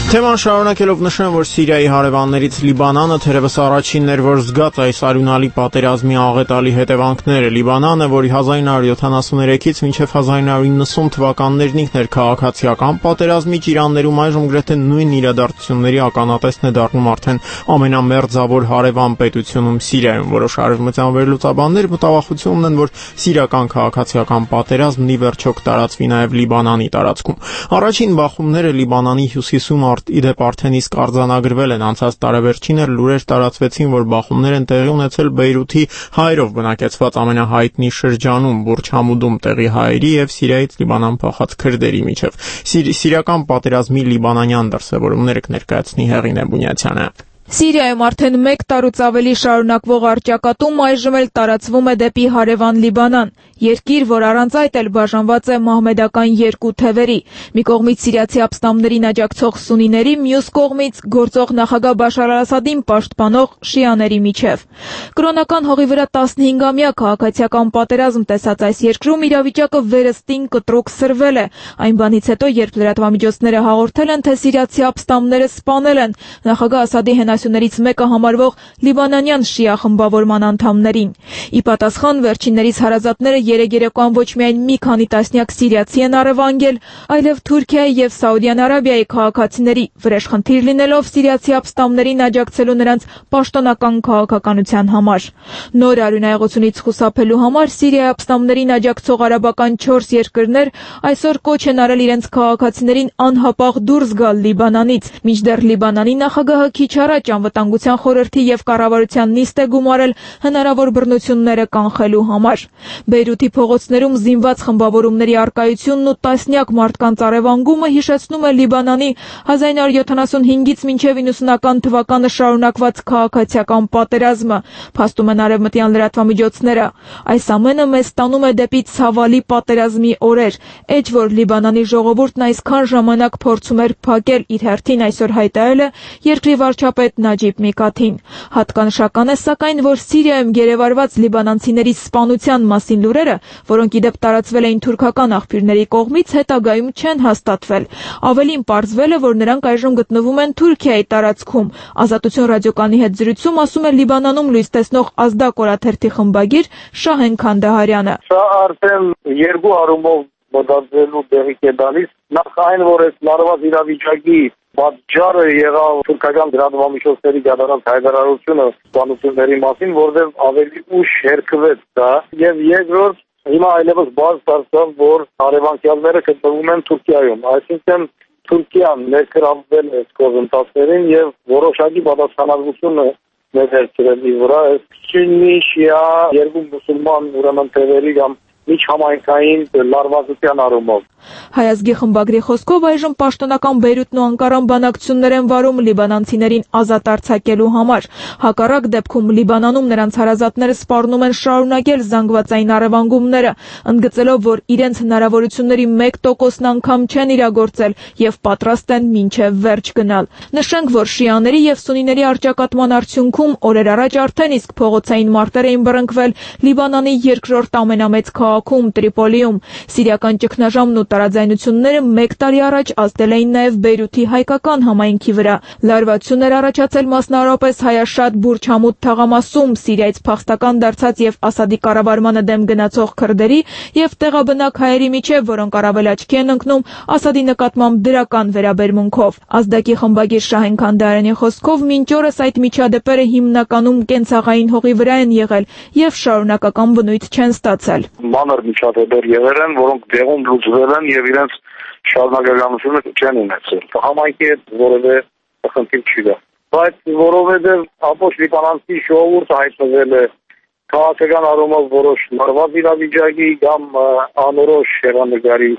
Թեման շարունակելով նշեմ, որ Սիրիայի հարևաններից Լիբանանը թերևս առաջինն էր, որ զգաց այս արյունալի պատերազմի աղետալի հետևանքները։ Լիբանանը, որի հազար նույն հարյուր յոթանասուններեքից մինչև հազար նույն հարյուր իննսուն թվականներն ինքն էր քաղաքացիական պատերազմի ճիրաններում, այժմ գրեթե նույն իրադարձությունների ականատեսն է դառնում արդեն ամենամերձավոր հարևան պետությունում Սիրիայում։ Որոշ արևմտյան վերլուծաբաններ մտավախություն ունեն, որ սիրիական քաղաքացիական պատերազմն ի վերջո կտարածվի նաև Լիբանանի տարածքում։ Առաջին բախումները Լիբանանի հյուսիսում իդեպ արդեն իսկ արձանագրվել են։ Անցած տարեվերջին էլ լուրեր տարածվեցին, որ բախումներ են տեղի ունեցել Բեյրութի հայերով բնակեցված ամենահայտնի շրջանում Բուրջ Համուդում տեղի հայերի եւ Սիրիայից Լիբանան փախած քրդերի միջև։ Սիրիական պատերազմի լիբանանյան դրսևորումները կներկայացնի Հեղինե Բունյացյանը։ Սիրիայում արդեն մեկ տարուց ավելի շարունակվող առճակատում այժմ էլ տարածվում է դեպի հարևան Լիբանան, երկիր, որ առանց այդ էլ բաժանված է մահմեդական երկու թևերի՝ մի կողմից սիրիացի ապստամբներին աջակցող սունիների, մյուս կողմից գործող նախագահ Բաշար Ասադին պաշտպանող շիաների միջև։ Կրոնական հողի վրա տասնհինգամյա քաղաքացիական պատերազմ տեսած այս երկրում իրավիճակը վերստին կտրուկ սրվել է, այն բանից հետո, երբ լրատվամիջոցները հաղորդել են, թե սիրիացի ապստամբները սպանել են նախագահ Ասադի հենասյուներից մեկը համարվող լիբանանյան շիա խմբավորման անդամներին։ Ի պատասխան վերջիններիս հարազատները երեգերեկոան ոչ միայն մի քանի տասնյակ սիրիացի են առևանգել, այլև Թուրքիայի եւ Սաուդյան Արաբիայի քաղաքացիների, վրեժխնդիր լինելով սիրիացի ապստամբներին աջակցելու նրանց պաշտոնական քաղաքականության համար։ Նոր արյունահեղությունից խուսափելու համար Սիրիայի ապստամբներին աջակցող արաբական չորս երկրներ այսօր կոչ են արել իրենց քաղաքացիներին անհապաղ դուրս գալ Լիբանանից, մինչդեռ Լիբանանի նախագահը քիչ առաջ անվտանգության խորհրդի եւ կառավարության նիստ է գումարել հնարավոր բռնությունները կանխելու համար։ Բեյրութի փողոցներում զինված խմբավորումների առկայությունն ու տասնյակ մարդկանց առևանգումը հիշեցնում է Լիբանանի հազար նույն հարյուր յոթանասունհինգից մինչև իննսունական թվականը շարունակված քաղաքացիական պատերազմը, փաստում են արևմտյան լրատվամիջոցները։ Այս ամենը մեզ տանում է դեպի ցավալի պատերազմի օրեր, էջ որ Լիբանանի ժողովուրդն այսքան ժամանակ փորձում էր փակել, իր հերթին այսօր հայտարարել է երկրի վարչապետ Նաջիբ Միկաթին։ Հատկանշական է սակայն, որ Սիրիայում գերեվարված լիբանանցիների սպանության մասին լուրերը, որոնք ի դեպ տարածվել էին թուրքական աղբյուրների կողմից, հետագայում չեն հաստատվել։ Ավելին պարզվել է, որ նրանք այժմ գտնվում են Թուրքիայի տարածքում։ Ազատություն ռադիոկայանի հետ զրույցում ասում է Լիբանանում լույս տեսնող Ազդակ օրաթերթի խմբագիր Շահեն Քանդահարյանը։ Սա արդեն երկու առումով մտածելու տեղիք է տալիս։ Նախ այն, որ այս լարված իրավիճակի պատճառը եղավ թուրքական դրամամիջոցների կատարած հայտարարությունը սպանությունների մասին, որտեղ ավելի ուշ հերկվեց դա, եւ երկրորդ հիմա այլևս բաց դարձավ, որ հարևանքյալները գտնվում են Թուրքիայում, այսինքն Թուրքիան ներգրավվել է գործընթացներին եւ որոշակի պատասխանատվություն ներդրել իր վրա սուննի շիա երկու մուսուլման ուրեմն թևերի կամ միջհամայնքային լարվածության առումով։ Հայազգի խմբագրի խոսքով այժմ պաշտոնական Բեյրութն ու Անկարան բանակցություններ են վարում լիբանանցիներին ազատ արձակելու համար։ Հակառակ դեպքում Լիբանանում նրանց հարազատները սպառնում են շարունակել զանգվածային առևանգումները, ընդգծելով, որ իրենց հնարավորությունների մեկ տոկոսն անգամ չեն իրագործել եւ պատրաստ են մինչեւ վերջ գնալ։ Նշենք, որ շիաների եւ սունիների առճակատման արդյունքում օրեր առաջ արդեն իսկ փողոցային մարտեր էին բռնկվել Լիբանանի երկրորդ ամենամեծ քաղաքում Տրիպոլիում։ Սիրիական ճգնաժամն ու տարաձայնությունները մեկ տարի առաջ ազդել էին նաև Բեյրութի հայկական համայնքի վրա։ Լարվածություն էր առաջացել մասնավորապես հայաշատ Բուրջ Համուդ թաղամասում Սիրիայից փախստական դարձած եւ Ասադի կառավարմանը դեմ գնացող քրդերի եւ տեղաբնակ հայերի միջև, որոնք առավել աչքի են ընկնում Ասադի նկատմամբ դրական վերաբերմունքով։ Ազդակի խմբագիր Շահեն Քանդահարյանի խոսքով մինչ օրս այդ միջադեպերը հիմնականում կենցաղային հողի վրա են եղել եւ շարունակական բնույթ չեն ստացել։ Մանր միջադեպեր եղել են, որոնք դեղում լուծվել են եւ իրենց շարունակականությունը չեն ունեցել։ Համայնքի հետ որևէ խնդիր չի դա։ Բայց որովհետեւ ապոչ լիբանանցի ժողովուրդը հայտնվել է քաղաքական առումով որոշ լարված իրավիճակի կամ անորոշ հեռանկարի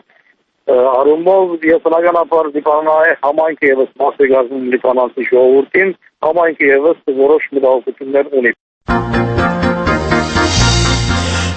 առումով, եւ բնականաբար լիբանանահայ համայնքը եւս մաս է կազմում լիբանանցի ժողովրդին, համայնքը եւս որոշ մտահոգություններ ունի։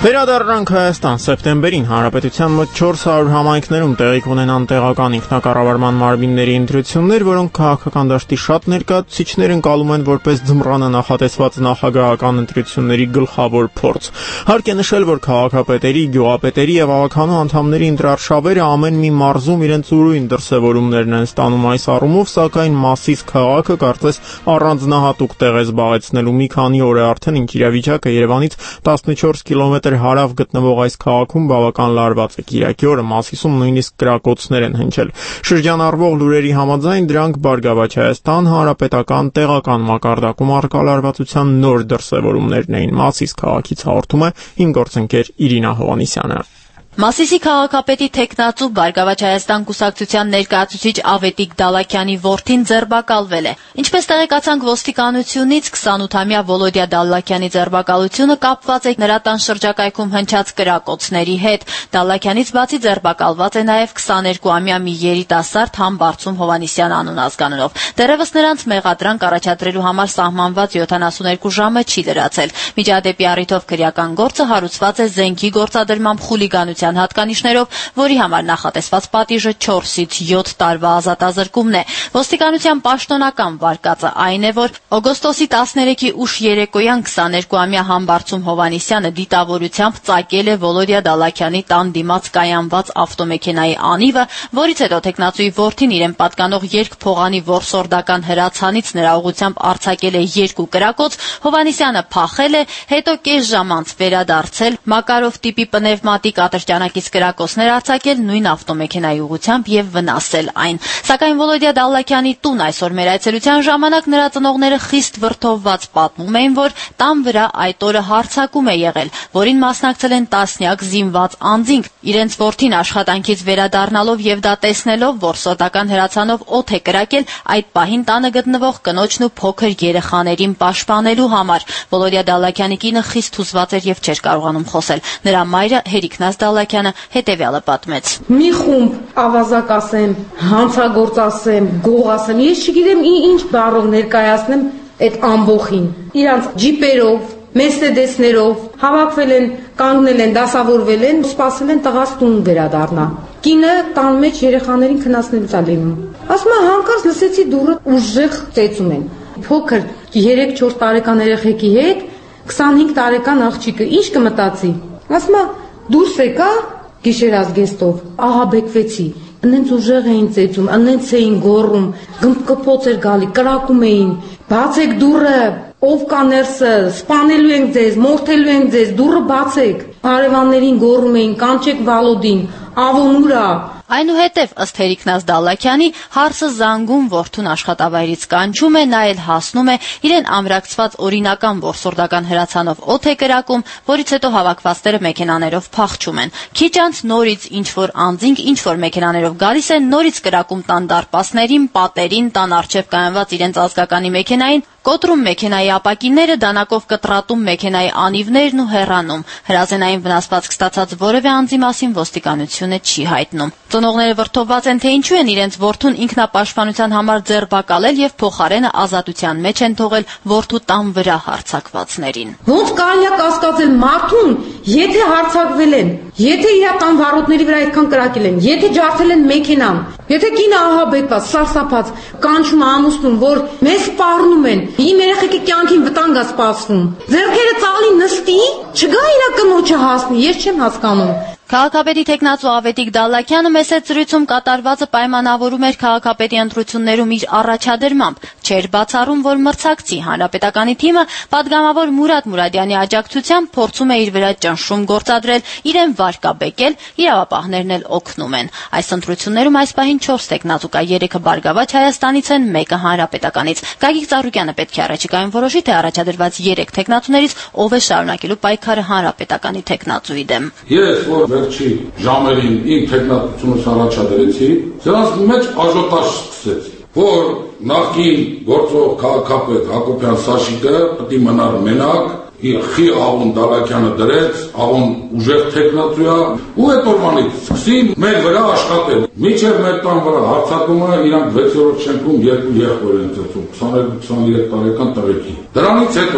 Վերադառնանք Հայաստան սեպտեմբերին հանրապետության մոտ չորս հարյուր համայնքներում տեղի կունենան տեղական ինքնակառավարման մարմինների ընտրություններ, որոնք քաղաքական դաշտի շատ ներկայացուցիչներ ընկալում են որպես ձմռանը նախատեսված նախագահական ընտրությունների գլխավոր փորձ։ Հարկ է նշել, որ քաղաքապետերի, գյուղապետերի եւ ավականու անդամների ընտրարշավերը ամեն մի մարզում իրենց ուրույն դրսևորումներն են ստանում այս առումով, սակայն Մասիս քաղաքը կարծես առանձնահատուկ տեղ է զբաղեցնելու։ Մի քանի օր է արդեն ինչ իրավիճակը Երևանից տասնչորս կիլոմետր հարավ գտնվող այս քաղաքում բավական լարված է։ Կիրակի օրը Մասիսում նույնիսկ կրակոցներ են հնչել։ Շրջանառվող լուրերի համաձայն դրանք Բարգավաճ Հայաստան հանրապետական տեղական մակարդակում առկա լարվածության նոր դրսևորումներն էին։ Մասիս քաղաքից հաղորդում է իմ գործընկեր Իրինա Հովանիսյանը։ Մասիսի քաղաքապետի թեկնածու Բարգավաճ Հայաստան կուսակցության ներկայացուցիչ Ավետիք Դալլաքյանի որդին ձերբակալվել է։ Ինչպես տեղեկացանք ոստիկանությունից, քսանութամյա Վոլոդիա Դալլաքյանի ձերբակալությունը կապված է նրա տան շրջակայքում հնչած կրակոցների հետ։ Դալլաքյանից բացի ձերբակալված է նաև քսաներկուամյա մի երիտասարդ Համբարձում Հովանիսյան անուն ազգանունով։ Դեռևս նրանց մեղադրանք առաջադրելու համար սահմանված յոթանասուներկու ժամը չի լրացել։ Միջադեպի առիթով քրեական գործը հարուցված է զենքի գործադրմամբ խուլիգանության հատկանիշներով, որի համար նախատեսված պատիժը չորսից յոթ տարվա ազատազրկումն է։ Ոստիկանության պաշտոնական վարկածը այն է, որ օգոստոսի տասներեքի ուշ երեկոյան քսաներկուամյա Համբարձում Հովանիսյանը դիտավորությամբ ծակել է Վոլոդիա Դալլաքյանի տան դիմաց կայանված ավտոմեքենայի անիվը, որից հետո թեկնածուի որդին իրեն պատկանող երկփողանի որսորդական հրացանից նրա ուղղությամբ արձակել է երկու կրակոց, Հովանիսյանը փախել է, հետո կես ժամ անց վերադարձել, Մակարով տիպի պնևմատիկ ատրճանակից կրակոցներ արձակել նույն ավտոմեքենայի ուղղությամբ եւ վնասել այն։ Սակայն Վոլոդիա Դալլաքյանի տուն այսօր մեր այցելության ժամանակ նրա ծնողները խիստ վրդովված պատմում էին, որ տան վրա այդ օրը հարձակում է եղել, որին մասնակցել են տասնյակ զինված անձինք։ Իրենց որդին աշխատանքից վերադառնալով եւ դա տեսնելով, որ սոտական հրացանով օդ է կրակել, այդ պահին տանը գտնվող կնոջն ու փոքր երեխաներին պաշտպանելու համար։ Վոլոդիա Դալլաքյանի կինը խիստ հուզված էր եւ չէր կարողանում խոսել։ Նրա մայրը Հերիկնաս Դալլաքյանը հետևյալը պատմեց. Մի խումբ ավազակ ասեմ, հանցագործ ասեմ, գող ասեմ, ես չգիտեմ ինչ բառով ներկայացնեմ այդ ամբողին։ Իրանց ջիպերով, մերսեդեսներով հավաքվել են, կանգնել են, դասավորվել են, սպասել են տղաս տուն վերադառնա։ Կինը տան մեջ երեխաներին քննացնելուց է լինում։ Ասում է հանկարծ լսեցի դուռը ուժեղ ծեծում են։ Փոքր երեք-չորս տարեկան երեխեքի հետ քսանհինգ տարեկան աղջիկը ինչ կմտածի։ Ասում է դուրս եկա գիշերազգեստով, ահաբեկվեցի, ընենց ուժեղ էին ծեծում, ընենց էին գոռում, գմկփոց էր գալի, կրակում էին, բացեք դուռը, ով կա ներսը, սպանելու ենք ձեզ, մորթելու ենք ձեզ, դուռը բացեք։ Հարևաններին գոռում էին, կանչեք Վալոդին, ավոնուրա։ Այնուհետև ըստ Հերիկնաս Դալլաքյանի հարսը զանգում որդուն աշխատավայրից կանչում է, նա էլ հասնում է, իրեն ամրակցված օրինական որսորդական հրացանով օդ է կրակում, որից հետո հավաքվածները մեքենաներով փախչում են։ Քիչ անց նորից ինչ-որ անձինք ինչ-որ մեքենաներով գալիս են, նորից կրակում տան դարպասներին, պատերին, տան առջև կայանված իրենց ազգականի մեքենային, կոտրում մեքենայի ապակիները, դանակով կտրատում մեքենայի անիվներն ու հեռանում։ Հրազենային վնասվածք ստացած որևէ անձի մասին ոստիկանությունը չի հայտնում։ Ծնողները վրդովված են, թե ինչու են իրենց որդուն ինքնապաշտպանության համար ձերբակալել եւ փոխարենը ազատության մեջ են թողել որդու տան վրա հարձակվածներին։ Ոնց կարելի է կասկածել մարդուն, եթե հարձակվել են, եթե իր տան վարոտների վրա այդքան կրակել են, եթե ջարդել են մեքենան, եթե կինը ահաբեկված, սարսափած, կանչում ամուսնուն, որ մեզ սպառնում են, իմ երեխեքի կյանքին վտանգ է սպասվում։ Ձեռքերը ծալի նստի, չգա իր կնոջը հասնի, ես չեմ հասկանում։ Քաղաքապետի թեկնածու Ավետիք Դալլաքյանը մեծ ծրույցում կատարվածը պայմանավորում էր քաղաքապետի ընտրություններում իր առաջադրմամբ, չէր բացառում, որ մրցակցի հանրապետականի թիմը պատգամավոր Մուրադ Մուրադյանի աջակցությամբ փորձում է իր վրա ճնշում գործադրել, իրեն վարկաբեկել, իրավապահներն էլ օգնում են։ Այս ընտրություններում այս պահին չորս թեկնածու կա, երեքը Բարգավաճ Հայաստանից են, մեկը հանրապետականից։ Գագիկ Ծառուկյանը պետք է առաջիկայում որոշի, թե առաջադրված երեք թեկնածուներից ով է շարունակելու պայքարը հանրապետականի թեկնածուի դեմ։ Ես որ վերջի ժամերին իմ թեկնածությունս առաջադրեցի, սրանց մեջ աժոտաժ սկսեց, որ նախկին գործող քաղաքապետ Հակոբյան Սաշիկը պետք է մնար մենակ, խի Աղոն Դալլաքյանը դրեց, Աղոն ուժեղ թեկնածու է, ու այդ օրվանից սկսի մեր վրա աշխատել։ Մինչև մեր տան վրա հարձակումը իրանք վեցերորդ շենքում երկու եղբայր են ծեծում, քսաներկու քսաներեք տարեկան տղեկի։ Դրանից հետո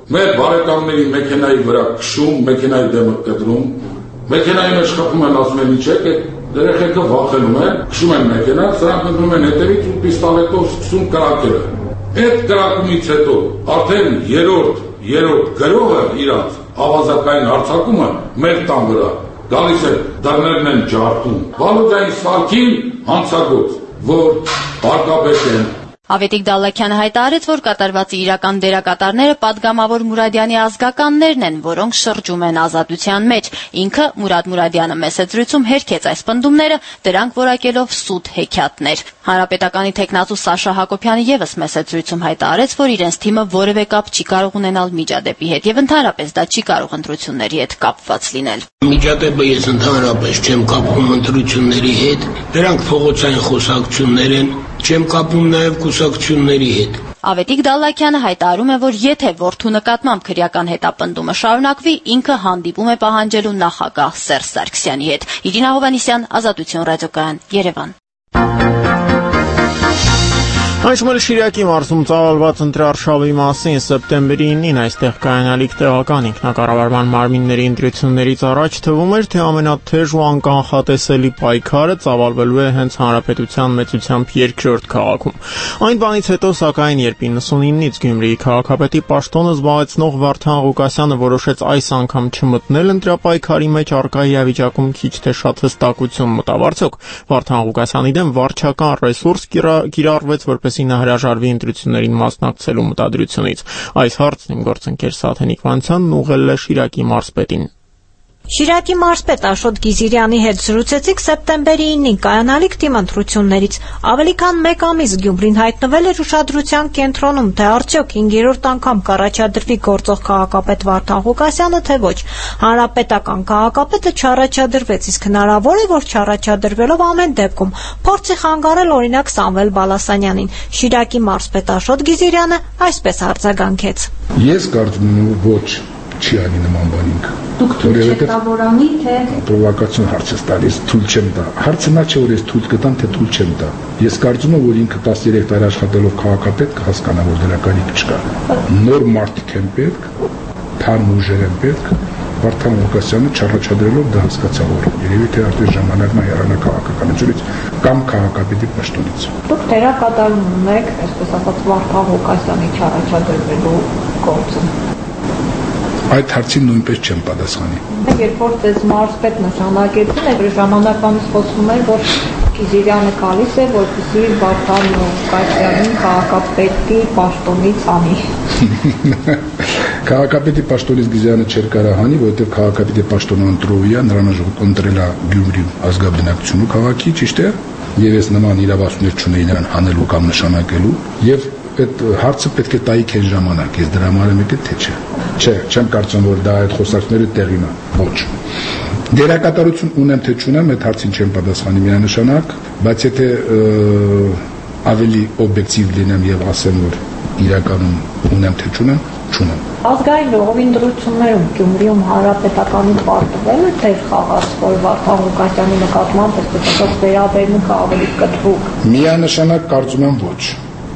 Մեր բարեկամների մեքենայի վրա քշում, մեքենայի դեմը կտրում, մեքենայի մեջ խփում են, ասում են ինչ եք, երեխեքը վախենում են, քշում են մեքենա, սրանք մտնում են հետևից ու պիստոլետով սկսում կրակել։ Այդ կրակումից հետո արդեն երրորդ, երրորդ գրողը իրանց ավազակային հարձակումը մեր տան վրա գալիս է, դռներն են ջարդում։ Վալուջային սարքին հանցագոց, որ հարկաբեկ են։ Ավետիք Դալլաքյանը հայտարարեց, որ կատարվածի իրական դերակատարները պատգամավոր Մուրադյանի ազգականներն են, որոնք շրջում են ազատության մեջ։ Ինքը Մուրադ Մուրադյանը մեսեջրույցում հերքեց այս պնդումները, դրանք որակելով սուտ հեքիաթներ։ Հանրապետականի թեկնածու Սաշա Հակոբյանը ևս մեսեջրույցում հայտարարեց, որ իրենց թիմը որևէ կապ չի կարող ունենալ միջադեպի հետ եւ ընդհանրապես դա չի կարող ընտրությունների հետ կապված լինել։ Միջադեպը ես ընդհանրապես չեմ կապում ընտրությունների հետ, դրանք փողոցային խոսակցություններ են, չեմ կապում նաև կուսակցությունների հետ։ Ավետիք Դալլաքյանը հայտարարում է, որ եթե որդու նկատմամբ քրեական հետապնդումը շարունակվի, ինքը հանդիպում է պահանջելու նախագահ Սերժ Սարգսյանի հետ։ Իրինա Հովհաննիսյան, Ազատություն ռադիոկայան, Երևան։ Այսօր Շիրակի մարզում ծավալված ընտրարշավի մասին սեպտեմբերի ինին այստեղ կայանալիք տեղական ինքնակառավարման մարմինների ընտրություններից առաջ թվում էր, թե ամենաթեժ ու անկանխատեսելի պայքարը ծավալվելու է հենց հանրապետության մեծությամբ երկրորդ քաղաքում։ Այն բանից հետո, սակայն, երբ իննսունինից Գյումրիի քաղաքապետի պաշտոնը զբաղեցնող Վարդան Ղուկասյանը որոշեց այս անգամ չմտնել ընտրապայքարի մեջ, առկա իրավիճակում քիչ թե շատ հստակություն մտավ։ Արդյոք Վարդան Ղուկասյանի դեմ վարչական ռեսուրս կիրառվեց, որպես նա հրաժարվի ընտրություններին մասնակցելու մտադրությունից։ Այս հարցն իմ գործընկեր Սաթենիկ Վանցյանն ուղղել է Շիրակի մարզպետին։ Շիրակի մարզպետ Աշոտ Գիզիրյանի հետ զրուցեցիք սեպտեմբերի ինին կայանալիք թիմ ընտրություններից։ Ավելի քան մեկ ամիս Գյումրին հայտնվել էր ուշադրության կենտրոնում, թե արդյոք հինգերորդ անգամ կառաջադրվի գործող քաղաքապետ Վարդան Ղուկասյանը, թե ոչ։ Հանրապետական քաղաքապետը չառաջադրվեց, իսկ հնարավոր է, որ չառաջադրվելով ամեն դեպքում փորձի խանգարել օրինակ Սամվել Բալասանյանին։ Շիրակի մարզպետ Աշոտ Գիզիրյանը այսպես արձագանքեց. Ես կարծում եմ, ոչ չի անի նման բան ինքը։ Դուք թույլ չեք տա որ անի, թե պրովոկացիոն հարց է տալիս, թույլ չեմ տա։ Հարցը նա չէ, որ ես թույլ կտամ, թե թույլ չեմ տա։ Ես կարծում եմ, որ ինքը տասներեք տարի աշխատելով քաղաքապետ կհասկանա, որ դրա կարիք չկա։ Նոր մարդիկ են պետք, թարմ ուժեր են պետք։ Վարդան Ղուկասյանը չառաջադրելով դա հասկացավ, որ երևի թե արդեն ժամանակն է հեռանա քաղաքականությունից կամ քաղաքապետի պաշտոնից։ Դուք դերակատարում ունեք, այսպես ասած, Վարդան Ղուկասյանի չառաջադրվելու գործում։ Այդ հարցին նույնպես չեմ պատասխանի։ Երբ որ ձեզ մարզպետ նշանակեցին, այդ ժամանակվանից խոսվում էր, որ Գիզիրյանը գալիս է, որպեսզի Վարդան Ղուկասյանին քաղաքապետի պաշտոնից անի։ Քաղաքապետի պաշտոնից Գիզիրյանը չէր կարող հանի, որովհետև քաղաքապետի պաշտոնը ընտրովի է, նրան ընտրել է Գյումրի ազգաբնակչությունը քաղաքի, ճիշտ է, եւ ես նման իրավասություններ չունեի նրան հանելու կամ նշանակելու, եւ այդ հարցը պետք է տայի քեզ ժամանակ, ես դրա համար եմ եկել, թե չէ։ Չէ, չեմ կարծում, որ դա այդ խոսակցները տեղին է, ոչ։ Դերակատարություն ունեմ, թե չունեմ, այդ հարցին չեմ պատասխանի միանշանակ, բայց եթե ավելի օբյեկտիվ լինեմ եւ ասեմ, որ իրականում ունեմ, թե չունեմ, չունեմ։ Ազգային ժողովի ընտրություններում Գյումրիում հանրապետականի պարտվել է դեր խաղաց, որ Վարդան Ղուկասյանի նկատմամբ այսպես ասած վերաբերմունքը ավելի կտրուկ։ Միանշանակ կարծում եմ ոչ։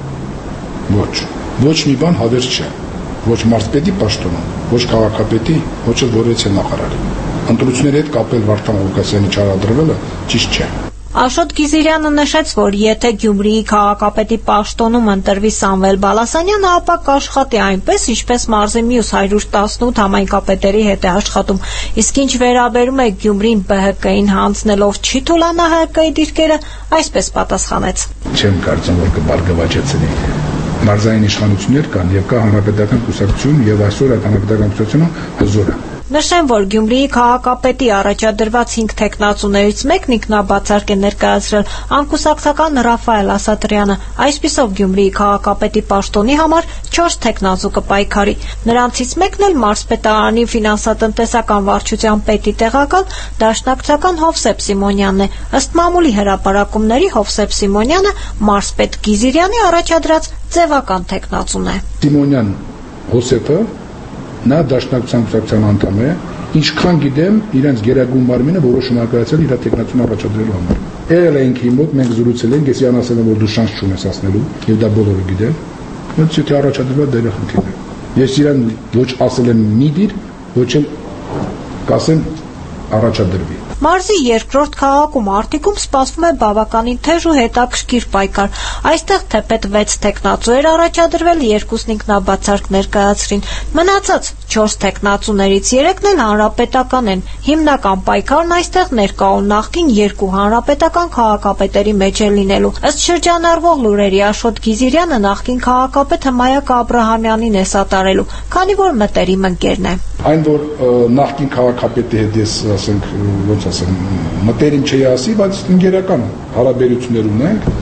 Ոչ, ոչ մի բան հավերժ չէ, ոչ մարզպետի պաշտոնը, ոչ քաղաքապետի, ոչ էլ որևէ նախարարի։ Ընտրությունների հետ կապել Վարդան Ղուկասյանի չարադրվելը ճիշտ չէ։ Աշոտ Գիզիրյանը նշեց, որ եթե Գյումրիի քաղաքապետի պաշտոնում ընտրվի Սամվել Բալասանյանը, ապա կաշխատի այնպես, ինչպես մարզի մյուս հարյուր տասնութ համայնքապետերի հետ է աշխատում։ Իսկ ինչ վերաբերում է Գյումրին Բ Հ Կ-ին հանձնելով չի թուլանա Հ Հ Կ-ի դիրքերը, այսպես պատասխանեց. Չեմ կարծում, որ կբարգավաճեցնի։ Մարզային իշխանություններ կան եւ կա հանրապետական կուսակցություն եւ այսօր այդ հանրապետական կուսակցությունը հզոր է։ Նշեմ, որ Գյումրիի քաղաքապետի առաջադրված հինգ թեկնածուներից մեկն ինքնաբացարկ է ներկայացրել անկուսակցական Ռաֆայել Ասատրյանը։ Այսպիսով Գյումրիի քաղաքապետի պաշտոնի համար չորս թեկնածու կպայքարի։ Նրանցից մեկն էլ մարզպետարանի ֆինանսատնտեսական վարչության պետի տեղակալ դաշնակցական Հովսեփ Սիմոնյանն է։ Ըստ մամուլի հրապարակումների Հովսեփ Սիմոնյանը մարզպետ Գիզիրյանի առաջադրած ձևական թեկնածուն է։ Սիմոնյան Հովսեփը նա դաշնակցության կուսակցության անդամ է, ինչքան գիտեմ, իրենց գերագույն մարմինը որոշում ակայացել իր տեխնացիոն առաջադրելու համար։ Եղել է ինքի մոտ, մենք զրուցել ենք, ես իրան ասել եմ, որ դու շանս չունես ասնելու, եւ դա բոլորը գիտեն։ Ոնց եթե առաջադրվա դերը խնդիր է։ Ես իրան ոչ ասել եմ մի դիր, ոչ էլ կասեմ առաջադրվի։ Մարզի երկրորդ քաղաքում Արտիկում սպասվում է բավականին թեժ ու հետաքրքիր պայքար։ Այստեղ թեպետ վեց տեխնացու էր առաջադրվել, երկուսն ինքնաբացարկ ներկայացրին։ Մնացած չորս տեխնացուներից երեքն էլ հանրապետական են։ Հիմնական պայքարն այստեղ ներկա ու նախկին երկու հանրապետական քաղաքապետերի մեջ է լինելու։ Ըստ շրջանառվող լուրերի Աշոտ Գիզիրյանը նախկին քաղաքապետ Հմայակ Աբրահամյանին է սատարելու, քանի որ մտերիմ ընկերն է։ Այն որ նախկին քաղաքապետի հետ ես ասենք ոնց ասեմ մտերիմ չի ասի, բայց ինգերական հարաբերություններ ունենք,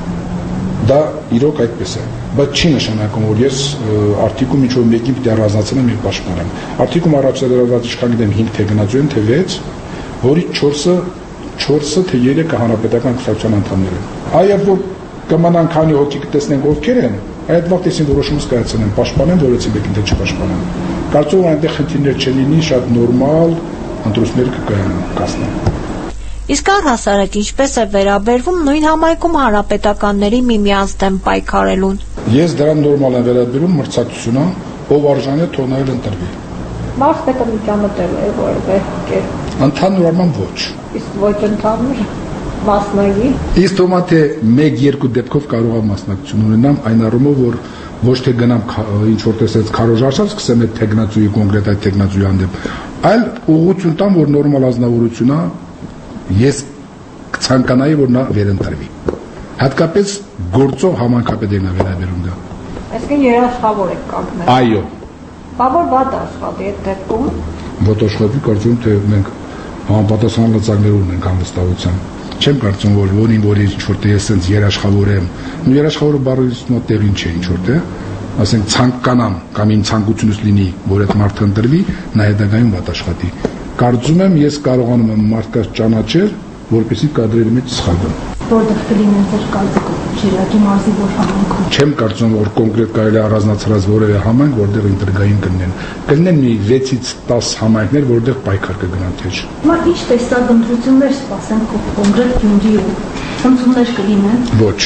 դա իրոք այդպես է, բայց չի նշանակում որ ես Արտիկում ինչ-որ մեկին պիտի առանձնացնեմ եմ եւ պաշտպանեմ։ Արտիկում առաջադրված իշխան գիտեմ հինգ տեխնացու են, թե վեց, որից չորսը չորսը թե երեքը հանրապետական կուսակցության անդամներ են։ Այո, որ կմանան քանի հոգի կտեսնենք ովքեր են, այդ վաղ տեսին որոշումս կայացնեն, պաշտպանեն, որից մեկին թե չպաշտպանեն։ Կարծում եմ այնտեղ խնդիրներ չլինի, շատ նորմալ ընտրություններ կկայանան։ Իսկ առհասարակ ինչպես է վերաբերվում նույն համայնքում հանրապետականների միմյանց դեմ պայքարելուն։ Ես դրան նորմալ եմ վերաբերում մրցակցությունը, ով արժանի է թողնել ընտրվի։ Մարզպետը միջամտել է որևէ կերպ։ Ընդհանուր առմամբ ոչ։ Իսկ ոչ ընդհանուր մասնագի։ Իսկ թվում է թե մեկ-երկու դեպքով կարող է մասնակցություն ունենամ այն առումով որ ոչ թե գնամ ինչ որ տեսած քարոզարշավ սկսեմ այդ տեխնացուի կոնկրետ այդ տեխնացուի հանդեպ, այլ ուղղություն տամ որ նորմալ ազնվորություն է, ես կցանկանայի որ նա վերընտրվի։ Հատկապես գործող համայնքապետերն է վերաբերում դա։ Այսինքն երաշխավոր եք կանգնել։ Այո։ Բա որ վատ աշխատի այդ դեպքում։ Ոտ աշխատի կարծում թե մենք համապատասխան լծակներ ունենք անվստահության։ Չեմ կարծում որ որին որ ինչ որ թե ես sense երաշխավոր եմ։ Ու երաշխավորը բառից մոտ տեղին չէ ինչ որ թե, ասենք ցանկանամ կամ ին ցանկությունս լինի, որ այդ մարդը ընտրվի, նա հետագայում վատ աշխատի։ Կարծում եմ ես կարողանում եմ մարդկանց ճանաչել, որպեսզի կադրերի մեջ սխալվեն։ Որտեղ կլինեն ձեր կարծիքով Շիրակի մարզի որ համայնքում։ Չեմ կարծում որ կոնկրետ կարելի առանձնացրած որևէ համայնք, որտեղ ինտրգային կլինեն։ Կլինեն մի վեցից տաս համայնքներ, որտեղ պայքար կգնան թեժ։ Հիմա ինչ տեսակ ընտրություններ սպասենք կոնկրետ Գյումրիում։ Ընտրություններ կլինեն։ Ոչ։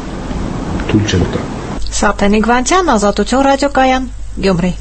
Թույլ չեմ տա։ Սաթենիկ Վանցյան, Ազատություն ռադիոկայան, Գյումրի։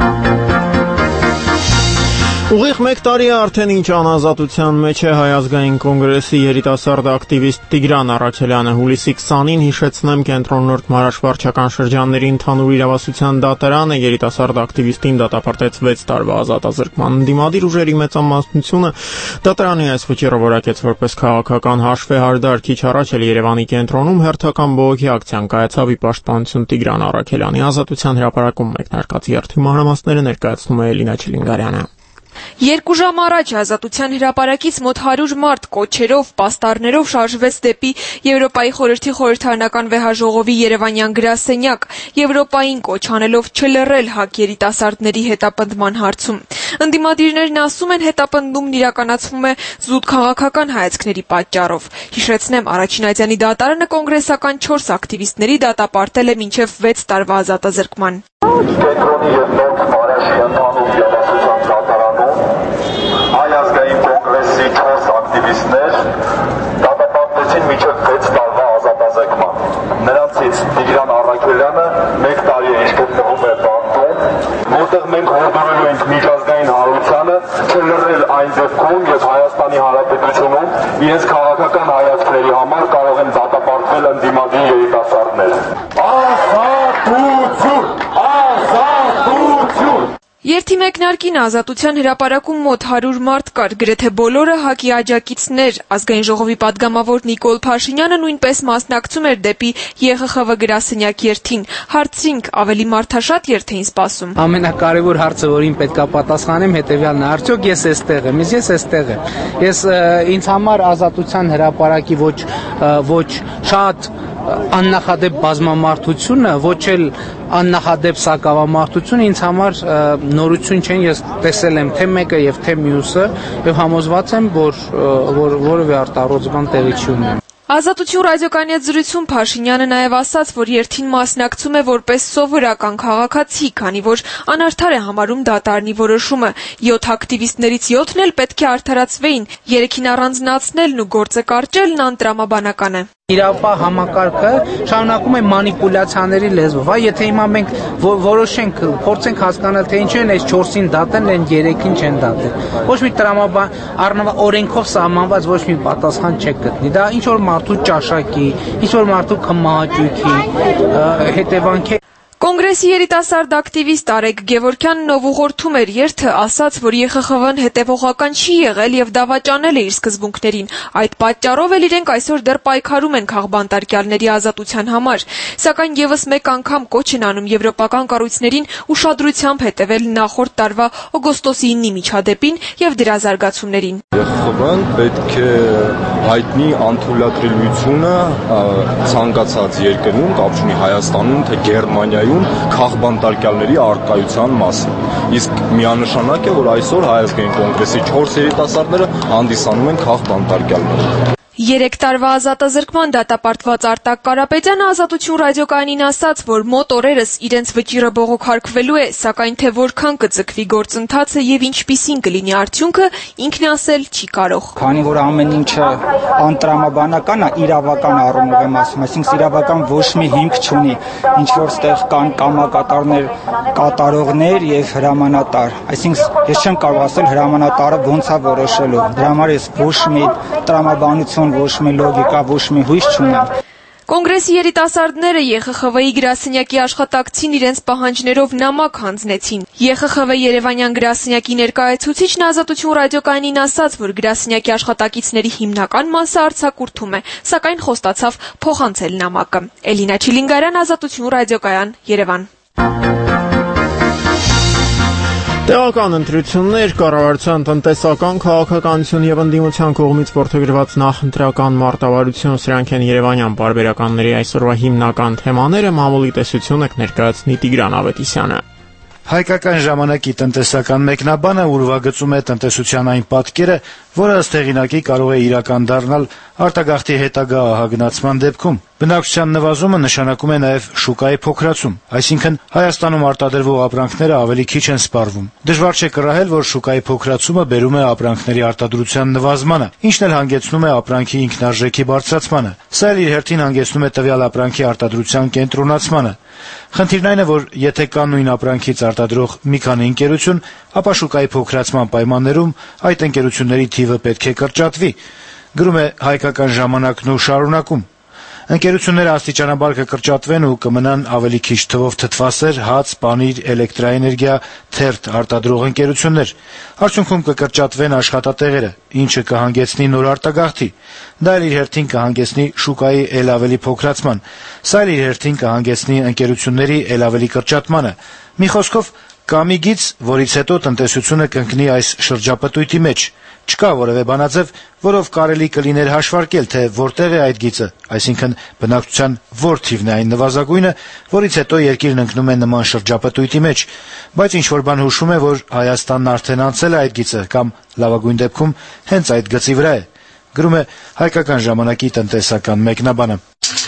Ուղիղ մեկ տարի է արդեն ինչ անազատության մեջ է Հայ ազգային կոնգրեսի երիտասարդ ակտիվիստ Տիգրան Առաքելյանը։ Հուլիսի քսանին հիշեցնեմ կենտրոնորդ Մարաշվարչական շրջանների ընդհանուր իրավասության դատարանը երիտասարդ ակտիվիստին դատապարտեց վեց տարվա ազատազրկման։ Ընդդիմադիր ուժերի մեծամասնությունը դատարանի այս վճիռը որակեց որպես քաղաքական հաշվեհարդար։ Քիչ առաջ էլ Երևանի կենտրոնում հերթական բողոքի ակցիան կայացավ ի պաշտպանություն Տիգրան Առաքելյանի։ Ազատության հրապարակում մեկնարկած երթի մանրամասները ներկայացնում է Էլինա Չիլինգարյանը։ Երկու ժամ առաջ Ազատության հրապարակից մոտ հարյուր մարդ կոչերով, պաստառներով շարժվեց դեպի Եվրոպայի խորհրդի խորհրդարանական վեհաժողովի երևանյան գրասենյակ, Եվրոպային կոչ անելով չլռել ՀԱԿ երիտասարդների հետապնդման հարցում։ Ընդդիմադիրներն ասում են հետապնդումն իրականացվում է զուտ քաղաքական հայացքների պատճառով։ Հիշեցնեմ, առաջին այցյանի դատարանը կոնգրեսական չորս ակտիվիստների դատապարտել է մինչև վեց տարվա ազատազրկման։ Կենտրոնի և Նորդ Մարաշի ընդհանուր իրավասության դատարանում Հայ ազգային կոնգրեսի չորս ակտիվիստներ դատապարտեցին մինչև վեց տարվա ազատազրկման։ Նրանցից Տիգրան Առաքելյանը մեկ տարի է ինչ գտնվում է բանտում, որտեղ մենք հորդորելու ենք միջազգային հանրությանը չլռել այն դեպքում, և Հայաստանի Հանրապետությունում իրենց քաղաքական հայացքների համար կարող են դատապարտվել ընդդիմադիր երիտասարդներ։ Ազատություն! Ազատություն! Երթի մեկնարկին Ազատության հրապարակում մոտ հարյուր մարդ կար, գրեթե բոլորը ՀԱԿ-ի աջակիցներ։ Ազգային ժողովի պատգամավոր Նիկոլ Փաշինյանը նույնպես մասնակցում էր դեպի ԵԽԽՎ գրասենյակ երթին։ Հարցրինք, ավելի մարդաշատ երթ էին սպասում։ Ամենակարևոր հարցը, որին պետք է պատասխանեմ, հետևյալն է, արդյոք ես էստեղ եմ, ես էստեղ եմ։ Ես ինձ համար Ազատության հրապարակի ոչ ոչ շատ աննախադեպ բազմամարդությունը, ոչ էլ աննախադեպ սակավամարդությունը ինձ համար նորություն չեն, ես տեսել եմ թե մեկը եւ թե մյուսը եւ համոզված եմ, որ որ որևէ արտահայտման տեղի չի ունենա։ Ազատություն ռադիոկայանի հետ զրույցում Փաշինյանը նաև ասաց, որ երթին մասնակցում է որպես սովորական քաղաքացի, քանի որ անարդար է համարում դատարանի որոշումը։ յոթ ակտիվիստներից յոթն էլ պետք է արդարացվեին, երեքին առանձնացնելն ու գործը կարճելն անտրամաբանական է։ Իրապա համակարգը շարունակում է մանիպուլյացիաների լեզվով, այ եթե հիմա մենք որոշենք, փորձենք հասկանալ, թե ինչու են այս չորսին դատել, այն երեքին չեն դատել։ Ոչ մի տրամաբան առնվա օրենքով սահմանված ոչ մի պատասխան չեք գտնի։ Դա ինչ որ մարդու ճաշակի, ինչ որ մարդու քմահաճույքի հետևանք է։ Կոնգրեսի երիտասարդ ակտիվիստ Արեգ Գևորգյանն ով ուղղորդում էր երթը, ասաց, որ Ե Խ Խ Վ-ն հետևողական չի եղել եւ դավաճանել է իր սկզբունքներին։ Այդ պատճառով էլ իրենք այսօր դեռ պայքարում են քաղբանտարկյալների ազատության համար։ Սակայն եւս մեկ անգամ կոչ են անում եվրոպական կառույցներին ուշադրությամբ հետևել նախորդ տարվա օգոստոսի ինը միջադեպին եւ դրա զարգացումներին։ Ե Խ Խ Վ-ն պետք է հայտնի անթույլատրելիությունը ցանկացած երկրում, կապ չունի Հայաստանում, թե Գերմանիայում քաղբանտարկյալների առկայության մասին։ Իսկ միանշանակ է, որ այսօր Հայ ազգային կոնգրեսի չորս երիտասարդները հանդիսանում են քաղբանտարկյալներ։ Երեք տարվա ազատազրկման դատապարտված Արտակ Կարապետյանը Ազատություն ռադիոկայանին ասաց, որ մոտ օրերս իրենց վճիռը բողոքարկվելու է, սակայն թե որքան կձգվի գործընթացը եւ ինչպիսին կլինի արդյունքը, ինքն ասել չի կարող։ Քանի որ ամեն ինչը անտրամաբանական է, իրավական առումով եմ ասում, այսինքն իրավական ոչ մի հիմք չունի, ինչ որ ստեղ կան կամակատարներ, կատարողներ եւ հրամանատար։ Այսինքն ես չեմ կարող ասել հրամանատարը ոնց է որոշելու։ Դրա համար ես ոչ մի տրամաբանություն, ոչ մի լոգիկա, ոչ մի հույս չունեմ։ Կոնգրեսի երիտասարդները Ե Խ Խ Վ-ի գրասենյակի աշխատակցին իրենց պահանջներով նամակ հանձնեցին։ Ե Խ Խ Վ Երևանյան գրասենյակի ներկայացուցիչն Ազատություն ռադիոկայանին ասաց, որ գրասենյակի աշխատակիցների հիմնական մասը արձակուրդում է, սակայն խոստացավ փոխանցել նամակը։ Էլինա Չիլինգարյան, Ազատություն ռադիոկայան, Երևան։ Տեղական ընտրություններ, կառավարության տնտեսական քաղաքականություն եւ ընդդիմության կողմից որդեգրված նախընտրական մարտավարություն, սրանք են երևանյան պարբերականների այսօրվա հիմնական թեմաները, մամուլի տեսությունը կներկայացնի Տիգրան Ավետիսյանը։ Հայկական ժամանակի տնտեսական մեկնաբանը ուրվագծում է տնտեսության այն պատկերը, որը ըստ հեղինակի կարող է իրական դառնալ արտագաղթի հետագա ահագնացման դեպքում։ Բնակչության նվազումը նշանակում է նաև շուկայի փոքրացում, այսինքն Հայաստանում արտադրվող ապրանքները ավելի քիչ են սպառվում։ Դժվար չէ կռահել, որ շուկայի փոքրացումը բերում է ապրանքների արտադրության նվազմանը, ինչն էլ հանգեցնում է ապրանքի ինքնարժեքի բարձրացմանը։ Սա էլ իր հերթին հանգեցնում է տվյալ ապրանքի արտադրության կենտրոնացմանը։ Խնդիրն այն է, որ եթե կա նույն ապրանքից արտադրող մի քանի ընկերություն, ապա շուկայի փոքրացման պայմաններում այդ ընկերությունների թիվը պետք է կրճատվի, գրում է Հայկական ժամանակն ու շարունակում։ Ընկերությունները աստիճանաբար կկրճատվեն ու կմնան ավելի քիչ թվով թթվասեր, հաց, պանիր, էլեկտրաէներգիա, թերթ արտադրող ընկերություններ։ Արդյունքում կկրճատվեն աշխատատեղերը, ինչը կհանգեցնի նոր արտագաղթի։ Դա էլ իր հերթին կհանգեցնի շուկայի ել ավելի փոքրացման։ Սա էլ իր հերթին կհանգեցնի ընկերությունների ել ավելի կրճատմանը։ Մի խոսքով, կա մի գիծ, որից հետո տնտեսությունը կընկնի այս շրջապտույտի մեջ։ Չկա որևէ բանաձև, որով կարելի կլիներ հաշվարկել, թե որտեղ է այդ գիծը, այսինքն բնակչության որ թիվն է այն նվազագույնը, որից հետո երկիրն ընկնում է նման շրջապտույտի մեջ, բայց ինչ-որ բան հուշում է, որ Հայաստանն արդեն անցել է այդ գիծը կամ լավագույն դեպքում հենց այդ գծի վրա է, գրում է Հայկական ժամանակի տնտեսական մեկնաբանը։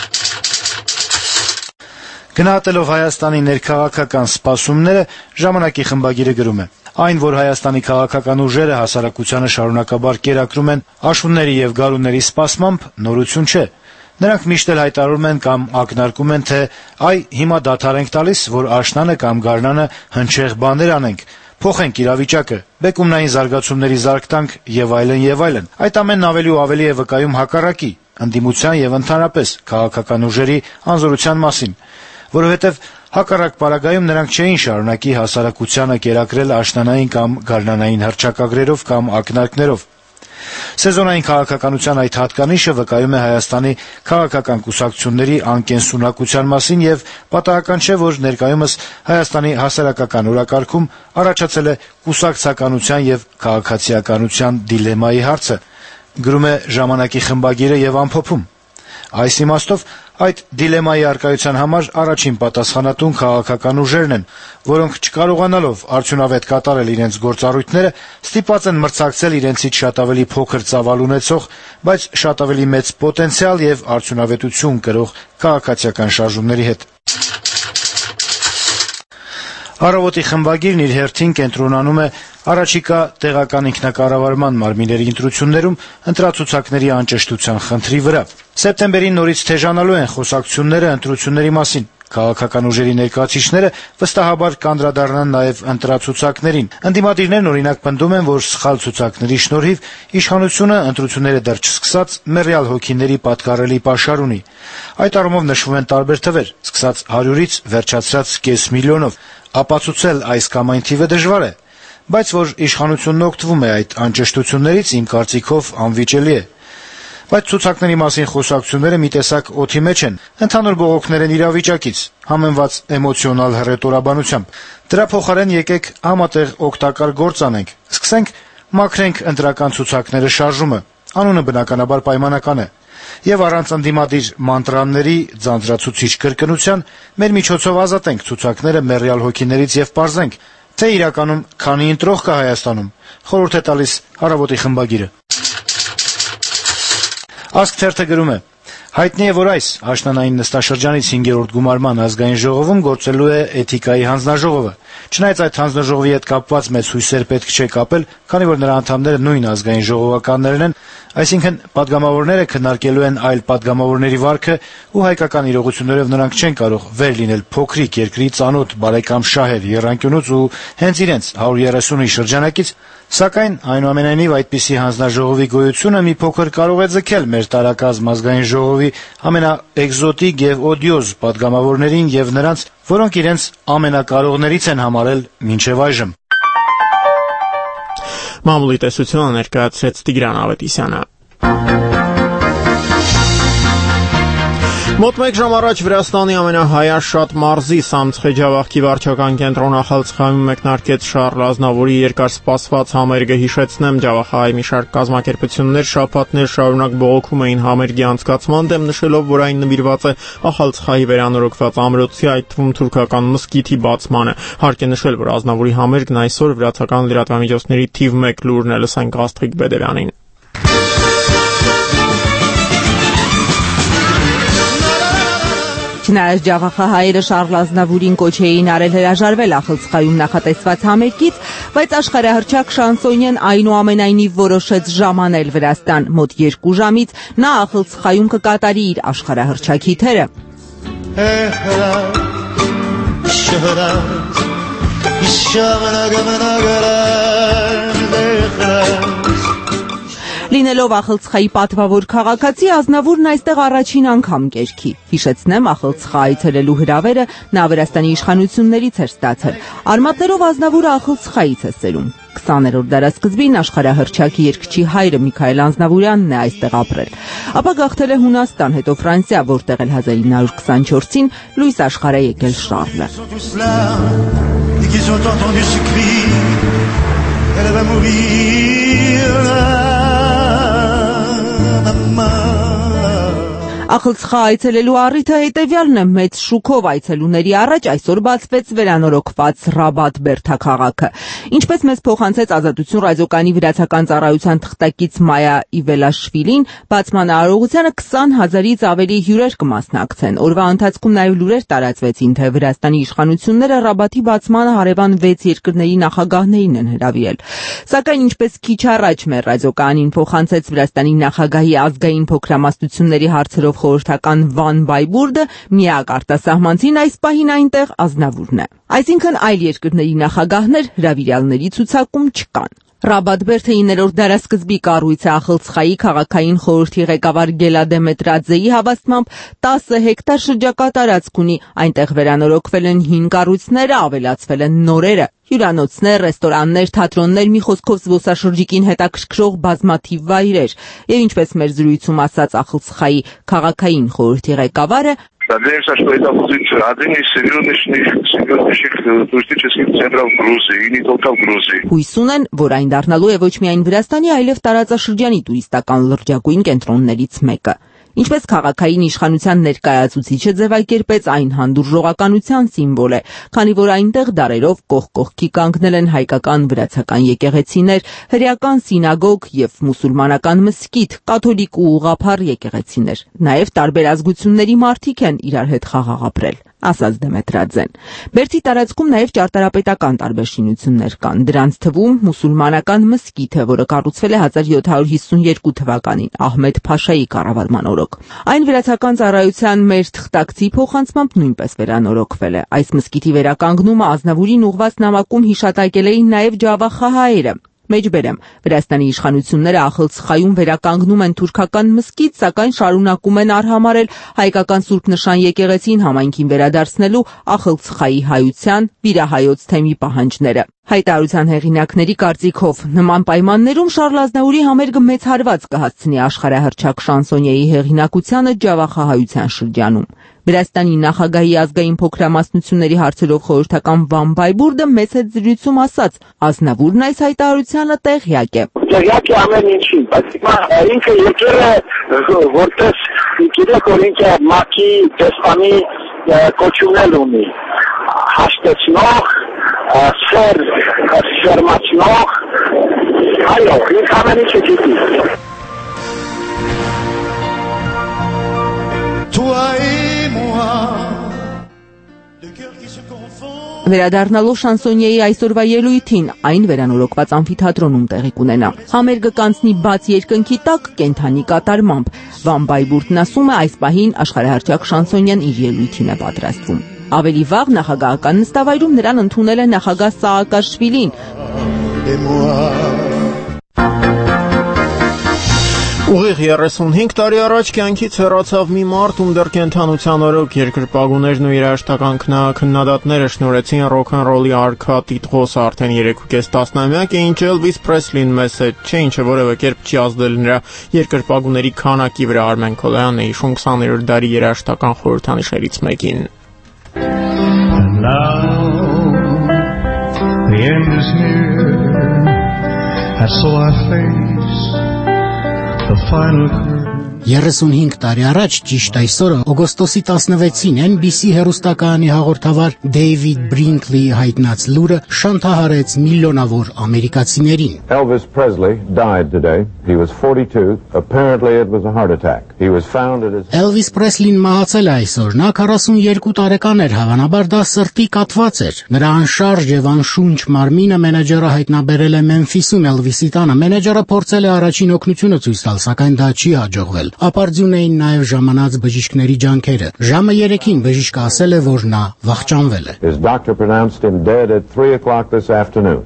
Գնահատելով Հայաստանի ներքաղաքական սպասումները, ժամանակի խմբագիրը գրում է. Այն, որ Հայաստանի քաղաքական ուժերը հասարակությանը շարունակաբար կերակրում են աշունների եւ գարունների սպասմամբ, նորություն չէ։ Նրանք միշտ էլ հայտարարում են կամ ակնարկում են, թե այ հիմա դադար ենք տալիս, որ աշնանը կամ գարնանը հնչեղ բաներ անենք, փոխենք իրավիճակը, բեկումնային զարգացումների զարգ տանք եւ այլն եւ այլն։ Այդ ամենն ավելի ու ավելի է վկայում հակառակի, ընդդիմության եւ ընդհանրապես քաղաքական ուժերի անզորության մասին, որովհետեւ հակառակ պարագայում նրանք չէին շարունակի հասարակությանը կերակրել աշնանային կամ գարնանային հռչակագրերով կամ ակնարկներով։ Սեզոնային քաղաքականության այդ հատկանիշը վկայում է Հայաստանի քաղաքական կուսակցությունների անկենսունակության մասին եւ պատահական չէ, որ ներկայումս Հայաստանի հասարակական օրակարգում առաջացել է կուսակցականության եւ քաղաքացիականության դիլեմայի հարցը, գրում է ժամանակի խմբագիրը եւ ամփոփում։ Այս իմաստով Այդ դիլեմայի առկայության համար առաջին պատասխանատուն քաղաքական ուժերն են, որոնք չկարողանալով արդյունավետ կատարել իրենց գործառույթները, ստիպված են մրցակցել իրենցից շատ ավելի փոքր ծավալ ունեցող, բայց շատ ավելի մեծ պոտենցիալ եւ արդյունավետություն կրող քաղաքացիական շարժումների հետ։ Առավոտի խմբագիրն իր հերթին կենտրոնանում է առաջիկա տեղական ինքնակառավարման մարմինների ընտրություններում ընտրացուցակների անճշտության խնդրի վրա։ Սեպտեմբերին նորից թեժանալու են խոսակցությունները ընտրությունների մասին։ Քաղաքական ուժերի ներկայացուցիչները վստահաբար կանդրադառնան նաև ընտրացուցակներին։ Ընդդիմադիրներն օրինակ պնդում են, որ սխալ ցուցակների շնորհիվ իշխանությունը ընտրությունները դեռ չսկսած մեռյալ հոգիների պատկառելի պաշար ունի։ Այդ առումով նշվում են տարբեր թվեր, սկսած հարյուրից վերջացրած կես միլիոնով։ Ապացուցել այս կամ այն թիվը դժվար է, բայց որ իշխանությունն օգտվում է այդ անճշտություններից, իմ կարծիքով անվիճելի է։ Բայց ցուցակների մասին խոսակցությունները մի տեսակ օդի մեջ են, ընդհանուր բողոքներ են իրավիճակից, համեմված էմոցիոնալ հռետորաբանությամբ։ Դրա փոխարեն եկեք համատեղ օգտակար գործ անենք։ Սկսենք մաքրենք ընտրական ցուցակները շարժումը։ Անունը բնականաբար պայմանական է։ Եվ առանց ընդդիմադիր մանտրաների, ձանձրացուցիչ կրկնության մեր միջոցով ազատենք ցուցակները մեռյալ հոգիներից եւ պարզենք, թե իրականում քանի ընտրող կա Հայաստանում։ Խորհուրդ է տալիս Առավոտի խմբագիրը։ Ասք թերթը գրում է. հայտնի է, որ այս աշնանային նստաշրջանից հինգերորդ գումարման ազգային ժողովում գործելու է էթիկայի հանձնաժողովը։ Չնայած այդ հանձնաժողովի հետ կապված մեծ հույսեր պետք չէ կապել, քանի որ նրա անդամները նույն ազգային ժողովականներն են, այսինքն պատգամավորները քննարկելու են այլ պատգամավորների վարքը ու հայկական իրողություններով նրանք չեն կարող վեր լինել փոքրիկ երկրի ծանոթ բարեկամ շահեր եռանկյունուց ու հենց իրենց հարյուր երեսունի շրջանակից, սակայն այնուամենայնիվ այդպիսի հանձնաժողովի գոյությունը մի փոքր կարող է ձգել մեր տարակազմ ազգային ժողովի ամենաէկզոտիկ եւ օդիոզ պատգամավորներին եւ նրանց, որոնք իրենց ամենակարողներից են համարել մինչեւ այժմ։ Մամուլի տեսությունը ներկայացրեց Տիգրան Ավետիսյանը։ Մոտ մեկ ժամ առաջ Վրաստանի ամենահայաշատ մարզի Սամցխեջավախքի վարչական կենտրոն Ախալցխայում մեկնարկեց Շառլ Ազնավուրի երկար սպասված համերգը։ Հիշեցնեմ, Ջավախահայի մի շարք կազմակերպություններ շաբաթներ շարունակ բողոքում էին համերգի անցկացման դեմ, նշելով, որ այն նվիրված է Ախալցխայի վերանորոգված ամրոցի, այդ թվում թուրքական մզկիթի բացմանը։ Հարկ է նշել, որ Ազնավուրի համերգն այսօր վրացական լրատվամիջոցների թիվ մեկ լուրն է, լսենք Աստղիկ Բեդևյանին։ Չնայած ջավախահայերը Շառլ Ազնավուրին կոչ էին արել հրաժարվել Ախալցխայում նախատեսված համերգից, բայց աշխարհահռչակ շանսոնյեն այնուամենայնիվ որոշեց ժամանել Վրաստան։ Մոտ երկու ժամից նա Ախալցխայում կկատարի իր աշխարհահռչակ հիթերը։ Լինելով Ախալցխայի պատվավոր քաղաքացի, Ազնավուրն այստեղ առաջին անգամ կերքի։ Հիշեցնեմ, Ախալցխա այցելելու հրավերը նա Վրաստանի իշխանություններից էր ստացել։ Արմատներով Ազնավուրը Ախալցխայից է սերում։ քսաներորդ դարասկզբին աշխարհահռչակ երգչի հայրը Միքայել Ազնավուրյանն է այստեղ ապրել։ Ապա գաղթել է Հունաստան, հետո Ֆրանսիա, որտեղ էլ հազար ինը հարյուր քսանչորսին լույս աշխարհ է եկել Շառլը։ Ախալցխա այցելելու առիթը հետևյալն է՝ մեծ շուքով այցելուների առաջ այսօր բացվեց վերանորոգված Ռաբաթ բերդաքաղաքը։ Ինչպես մեզ փոխանցեց Ազատություն ռադիոկայանի վրացական ծառայության թղթակից Մայա Իվելաշվիլին, բացման արարողությանը քսան հազարից ավելի հյուրեր կմասնակցեն։ Օրվա ընթացքում նաև լուրեր տարածվեցին, թե Վրաստանի իշխանությունները Ռաբաթի բացմանը հարևան վեց երկրների նախագահներին են հրավիրել։ Սակայն ինչպես քիչ առաջ մեր ռադիոկայանին փոխանցեց Վրաստանի նախագահի ազգային փոքրամասնությունների հարցերով խորհրդական Վան Բայբուրդը, միակ արտասահմանցին այս պահին այնտեղ Ազնավուրն է։ Այսինքն այլ երկրների նախագահներ հրավիրյալների ցուցակում չկան։ Ռաբաթ բերդը իններորդ դարասկզբի կառույց է Ախալցխայի քաղաքային խորհրդի ղեկավար Գելադե Մետրաձեի հավաստմամբ տասը հեկտար շրջակա տարածք ունի, այնտեղ վերանորոգվել են հին կառույցները, ավելացվել են նորերը, հյուրանոցներ, ռեստորաններ, թատրոններ, մի խոսքով զբոսաշրջիկին հետաքրքրող բազմաթիվ վայրեր։ Եվ ինչպես մեր զրույցում ասաց Ախալցխայի քաղաքային խորհրդի ղեկավարը, Надеемся, что это будет один из серьезных, серьезнейших туристических центров Грузии, и не только в Грузии. Հույս ունեն, որ այն դառնալու է ոչ միայն Վրաստանի, այլև տարածաշրջանի տուրիստական լրջագույն կենտրոններից մեկը։ Ինչպես քաղաքային իշխանության ներկայացուցիչը ձևակերպեց, այն հանդուրժողականության սիմվոլ է, քանի որ այնտեղ դարերով կողք կողքի կանգնել են հայկական վրացական եկեղեցիներ, հրեական սինագոգ եւ մուսուլմանական մզկիթ, կաթոլիկ ու ուղղափառ եկեղեցիներ։ Նաեւ տարբեր ազգությունների մարդիկ են իրար հետ խաղաղ ապրել, ասաց Դեմետրաձեն։ Բերդի տարածքում նաև ճարտարապետական տարբեր շինություններ կան։ Դրանց թվում մուսուլմանական մզկիթը, որը կառուցվել է հազար յոթ հարյուր հիսուներկու թվականին Ահմեդ Փաշայի կառավարման օրոք։ Այն վրացական ծառայության մեր թղթակցի փոխանցմամբ նույնպես վերանորոգվել է։ Այս մզկիթի վերականգնումը Ազնավուրին ուղված նամակում հիշատակել էին նաև ջավախահայերը։ Մեջբերեմ, Վրաստանի իշխանությունները ախալցխայում վերականգնում են թուրքական մզկիթ, սակայն շարունակում են արհամարել հայկական Սուրբ Նշան եկեղեցին համայնքին վերադարձնելու ախալցխայի հայության վիրահայոց թեմի պահանջները։ Հայտարարության հեղինակների կարծիքով նման պայմաններում Շարլ Ազնավուրի համերգը մեծ հարված կհասցնի աշխարհահռչակ շանսոնիեի հեղինակությանը ջավախահայության շրջանում։ Վրաստանի նախագահի ազգային փոքրամասնությունների հարցերով խորհրդական Վան Բայբուրդը մեծ հետ զրույցում ասաց. Ազնավուրն այս հայտարարությանը տեղյակ է։ Տեղյակ է ամեն ինչին, բայց հիմա ինքը եկել է որպես գիտեք որ ինքը մակի դեսպանի կոչումներ ունի, հաշտեցնող, սեր, սերմացնող, այո, ինքը ամեն ինչը գիտի։ Վերադառնալով շանսոնիեի այսօրվա ելույթին, այն վերանորոգված ամֆիթատրոնում տեղի կունենա։ Համերգը կանցնի բաց երկնքի տակ կենդանի կատարմամբ։ Վան Բայբուրդն ասում է, այս պահին աշխարհահռչակ շանսոնիան իր ելույթին է պատրաստվում։ Ավելի վաղ նախագահական նստավայրում նրան ընդունել է նախագահ Սաակաշվիլին։ Ուղիղ երեսունհինգ տարի առաջ կյանքից հեռացավ մի մարդ, ում դեռ կենդանության օրոք երկրպագուներն ու երաժշտական քննադատները շնորհեցին ռոքնռոլի արքա տիտղոսը արդեն երեքուկես տասնամյակ է, ինչ Էլվիս Պրեսլին մեզ հետ չէ, ինչը որևէ կերպ չի ազդել նրա երկրպագուների քանակի վրա։ Արմեն Քոլոյանն է հիշում քսաներորդ դարի երաժշտական խորհրդանիշերից մեկին։ երեսունհինգ տարի առաջ, ճիշտ այսօրը, օգոստոսի տասնվեցին Էն Բի Սի հեռուստակայանի հաղորդավար Դեյվիդ Բրինքլիի հայտնած լուրը շանթահարեց միլիոնավոր ամերիկացիներին։ Elvis Presley died today. He was forty-two. Apparently it was a heart attack. He was found at his Elvis Presley-ն մահացել է այսօր։ Նա քառասունյոթ տարեկան էր, հավանաբար դա սրտի կաթված էր։ Նրա անշարժ եւ անշունչ մարմինը մենեջերը հայտնաբերել է Մեմֆիսում Էլվիսի տանը։ Մենեջերը փորձել է առաջին օգնությունը ցույց տալ, սակայն դա չի հաջողվել։ Ապարդյուն էին նաև ժամանած բժիշկների ջանքերը։ Ժամը երեքին բժիշկը ասել է, որ նա վախճանվել է։ His doctor pronounced him dead at three o'clock this afternoon.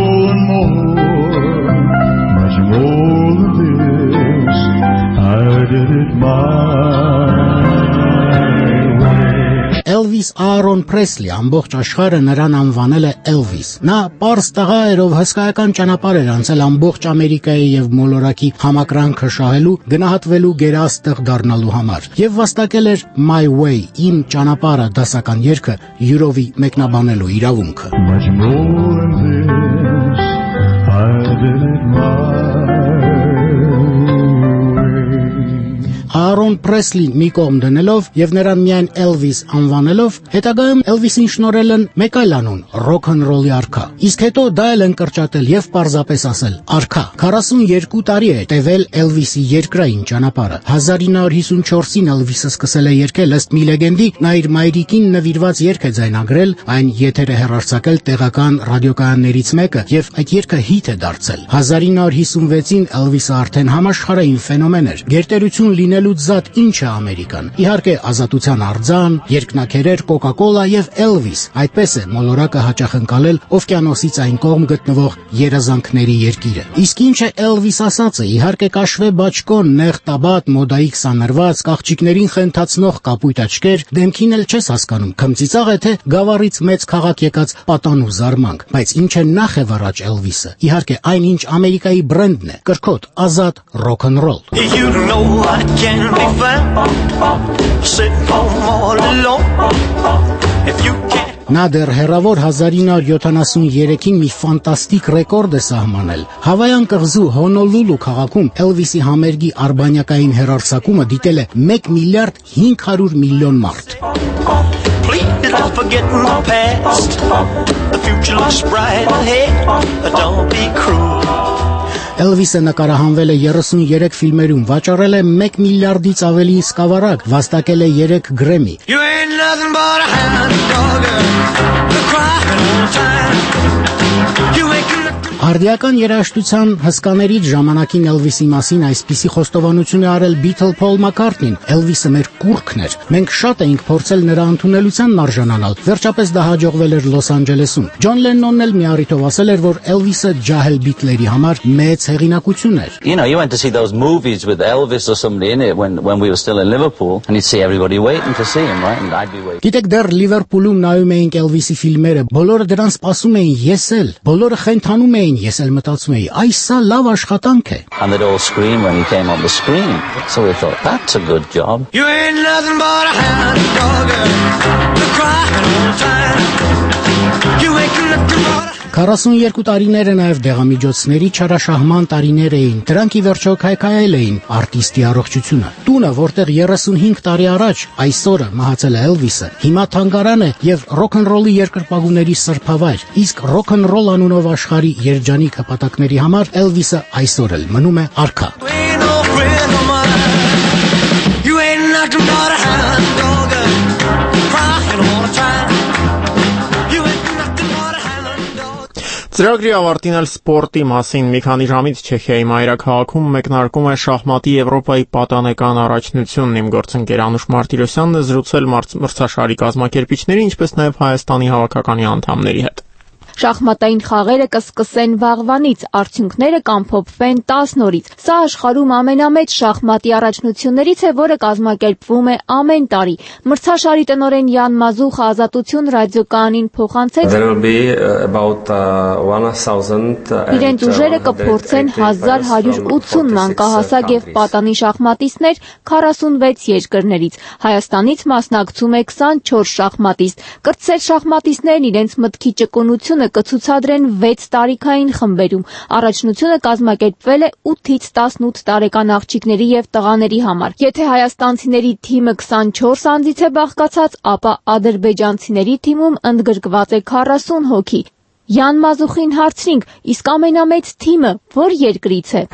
Էլվիս Արոն Պրեսլի ամբողջ աշխարհը նրան անվանել է Էլվիս։ Նա պարզ տղա էր, ով հսկայական ճանապարհ էր անցել ամբողջ Ամերիկայի եւ մոլորակի համակրանքը շահելու, գնահատվելու գերաստղ դառնալու համար, եւ վաստակել էր My Way, իմ ճանապարհը դասական երգը յուրովի մեկնաբանելու իրավունքը։ Արոն Պրեսլին մի կողմ դնելով եւ նրան միայն Էլվիս անվանելով, հետագայում Էլվիսին շնորհել են մեկ այլ անուն՝ ռոքնռոլի արքա։ Իսկ հետո դա էլ են կրճատել եւ պարզապես ասել արքա։ քառասունյոթ տարի է տևել Էլվիսի երկրային ճանապարհը։ հազար ինը հարյուր հիսունչորսին Էլվիսը սկսել է երգել ըստ մի լեգենդի, նա իր մայրիկին նվիրված երգ է ձայնագրել, այն եթեր է հեռարձակել տեղական ռադիոկայաններից մեկը եւ այդ երգը հիթ է դարձել։ հազար ինը հարյուր հիսունվեցին Էլվիսը արդեն համաշխարհային ֆենոմեն էր։ Գերտերություն լինելու զատ ինչ է Ամերիկան։ Իհարկե ազատության արձան, երկնաքերեր, Կոկա-կոլա եւ Էլվիս։ Այդպես է մոլորակը հաճախ ընկալել օվկիանոսից այն կողմ գտնվող երազանքների երկիրը։ Իսկ ինչ է Էլվիս ասածը, իհարկե կաշվե բաճկոն, նեղ տաբատ, մոդայի քսաներված, կաղճիկներին խենթացնող կապույտ աչքեր, դեմքին էլ չես հասկանում, քմծիծաղ է թե գավառից մեծ քաղաք եկած պատանու զարմանք։ Բայց ինչ է նախ եւ առաջ Էլվիսը։ Իհարկե այն ինչ Ամերիկայի բրենդն է, կրկոտ, ազատ ռոքնռոլ։ Be found sitting home all alone. If you can't Նա դեռ հեռավոր հազար ինը հարյուր յոթանասուներեքին մի ֆանտաստիկ ռեկորդ է սահմանել։ Հավայան կղզու Հոնոլուլու քաղաքում Էլվիսի համերգի արբանյակային հեռարձակումը դիտել է մեկ միլիարդ հինգ հարյուր միլիոն մարդ։ Don't forget the past. The future looks bright ahead. Don't be cruel. Էլվիսը նկարահանվել է երեսունյերեք ֆիլմերում, վաճառել է մեկ միլիարդից ավելի սկավառակ, վաստակել է երեք գրեմի։ You ain't nothing but a hound dog, you're crying all the time. You ain't Արդիական երաժշտության հսկաներից ժամանակին Էլվիսի մասին այսպիսի խոստովանություն է արել Բիթլ Փոլ Մակքարթնին. Էլվիսը մեր կուռքն էր։ Մենք շատ էինք փորձել նրա ընդունելությանն արժանանալ։ Վերջապես դա հաջողվել էր Լոս Անջելեսում։ Ջոն Լեննոնն էլ մի առիթով ասել էր, որ Էլվիսը ջահել Բիթլերի համար մեծ հեղինակություն էր։ You know, you went to see those movies with Elvis or somebody in it when when we were still in Liverpool and you'd see everybody waiting to see him, right? And I'd be waiting. Գիտեք, դեռ Լիվերպուլում նայում էինք Էլվիսի ֆիլմերը։ Բոլորը դրան սպասում էին, ես էլ։ Բոլորը խենթանում էին, ես էլ մտածում էի, այս սա լավ աշխատանք է։ And they'd all scream when he came on the screen. So we thought, that's a good job. You ain't nothing but a hound dog, you're crying all the time. You ain't nothing but a քառասունյերկու տարիները նաև դեղամիջոցների չարաշահման տարիներ էին։ Դրանք ի վերջո քայքայել էին արտիստի առողջությունը։ Տունը, որտեղ երեսունհինգ տարի առաջ այսօրը մահացել է Էլվիսը, հիմա թանգարան է եւ ռոքընռոլի երկրպագուների սրբավայր։ Իսկ ռոքընռոլ անունով աշխարհի երջանիկ հպատակների համար Էլվիսը այսօր էլ մնում է արքա։ You ain't nothing but a hound dog, crying all the time. Ծրագրի ավարտին էլ սպորտի մասին մի քանի ժամից Չեխիայի մայրաքաղաքում մեկնարկում է շախմատի Եվրոպայի պատանեկան առաջնությունն։ Իմ գործընկեր Անուշ Մարտիրոսյանն է զրուցել մրցաշարի կազմակերպիչների, ինչպես նաև Հայաստանի հավաքականի անդամների հետ։ Շախմատային խաղերը կսկսեն վաղվանից, արդյունքները կամփոփվեն տասն օրից։ Սա աշխարհում ամենամեծ շախմատի առաջնություններից է, որը կազմակերպվում է ամեն տարի։ Մրցաշարի տնօրեն Յան Մազուխը Ազատություն ռադիոկայանին փոխանցեց. Իրենց ուժերը կփորձեն հազար հարյուր ութսուն մանկահասակ եւ պատանի շախմատիստներ քառասունվեց երկրներից։ Հայաստանից մասնակցում է քսանչորս շախմատիստ։ Կրտսեր շախմատիստներն իրենց մտքի ճկունությունը կցուցադրեն վեց տարիքային խմբերում։ Առաջնությունը կազմակերպվել է ութից տասնութ տարեկան աղջիկների եւ տղաների համար։ Եթե հայաստանցիների թիմը քսանչորս անձից է բաղկացած, ապա ադրբեջանցիների թիմում ընդգրկված է քառասուն հոգի։ Յան Մազուխին հարցրինք, իսկ ամենամեծ թիմը ո՞ր երկրից է։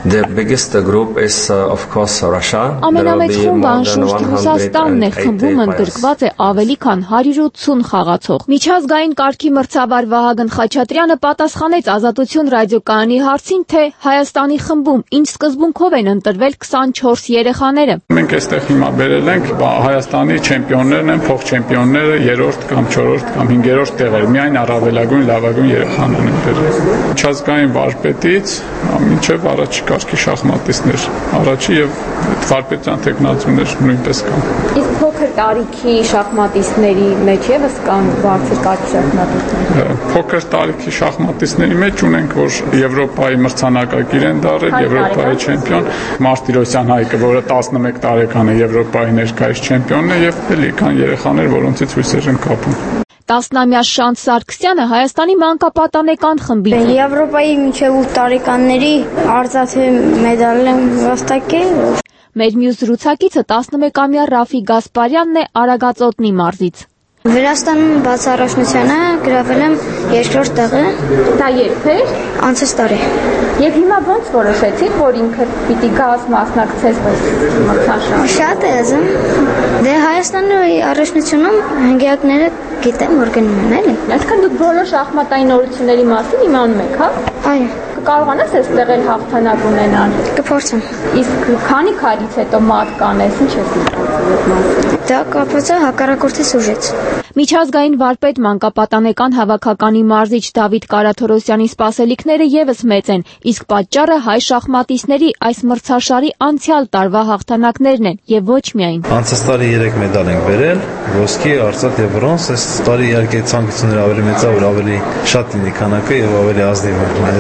Ամենամեծ խումբը անշուշտ Ռուսաստանն է, խմբում ընդգրկված է ավելի քան հարյուր ութսուն խաղացող։ Միջազգային կարգի մրցավար Վահագն Խաչատրյանը պատասխանեց Ազատություն ռադիոկայանի հարցին, թե Հայաստանի խմբում ինչ սկզբունքով են ընտրվել քսանչորս երեխաները։ Մենք այստեղ հիմա բերել ենք Հայաստանի չեմպիոններն են, փոխչեմպիոնները, երրորդ կամ չորրորդ կամ հինգերորդ տեղեր, միայն առավելագույն լավագույն երեխաներն են բերել։ Միջազգային վարպետից մինչև առաջի կարգի շախմատիստներ, առաջի եւ վարպետության տեխնացուներ նույնպես կան։ Իսկ փոքր տարիքի շախմատիստների մեջ եւս կան բարձր կարգի շախմատիստներ։ Փոքր տարիքի շախմատիստների մեջ ունենք, որ Եվրոպայի մրցանակակիր են դարել, Եվրոպայի չեմպիոն Մարտիրոսյան Հայկը, որը տասնմեկ տարեկան է, Եվրոպայի ներկայիս չեմպիոնն է եւ էլի կան երեխաներ, որոնցից հույսեր են կապում։ տասնամյա Շանթ Սարգսյանը Հայաստանի մանկապատանեկան խմբից է։ Եվրոպայի մինչև ութ տարեկանների արծաթե մեդալ եմ վաստակել։ Մեր մյուս զրուցակիցը տասնմեկամյա Ռաֆի Գասպարյանն է Արագածոտնի մարզից։ Վրաստանում բաց առաջնությանը գրավել եմ երկրորդ տեղը։ Դա երբ էր։ Անցած տարի։ Եվ հիմա ո՞նց որոշեցիք, որ ինքդ պիտի գաս մասնակցես մրցաշարին։ Շատ է ազում։ Դե Հայաստանի առաջնությունում հնգյակները գիտեմ, որ գնում են, էլի։ Այսինքն դուք բոլոր շախմատային նորությունների մասին իմանում եք, հա։ Այո։ Կկարողանաս այստեղ էլ հաղթանակ ունենալ։ Կփորձեմ։ Իսկ քանի քայլից հետո մատ կանես, ինչ ես գործում։ Դա կապված է հակառակորդի ուժից։ Միջազգային վարպետ մանկապատանեկան հավաքականի մարզիչ Դավիթ Կարաթորոսյանի սպասելիքները եւս մեծ են, իսկ պատճառը հայ շախմատիստների այս մրցաշարի անցյալ տարվա հաղթանակներն են եւ ոչ միայն։ Անցած տարի երեք մեդալ ենք բերել, ոսկի, արծաթ եւ բրոնզ, այս տարի իհարկե ցանկությունները ավելի մեծ է, որ ավելի շատ լինի քանակը եւ ավելի ազնիվ մեդալներից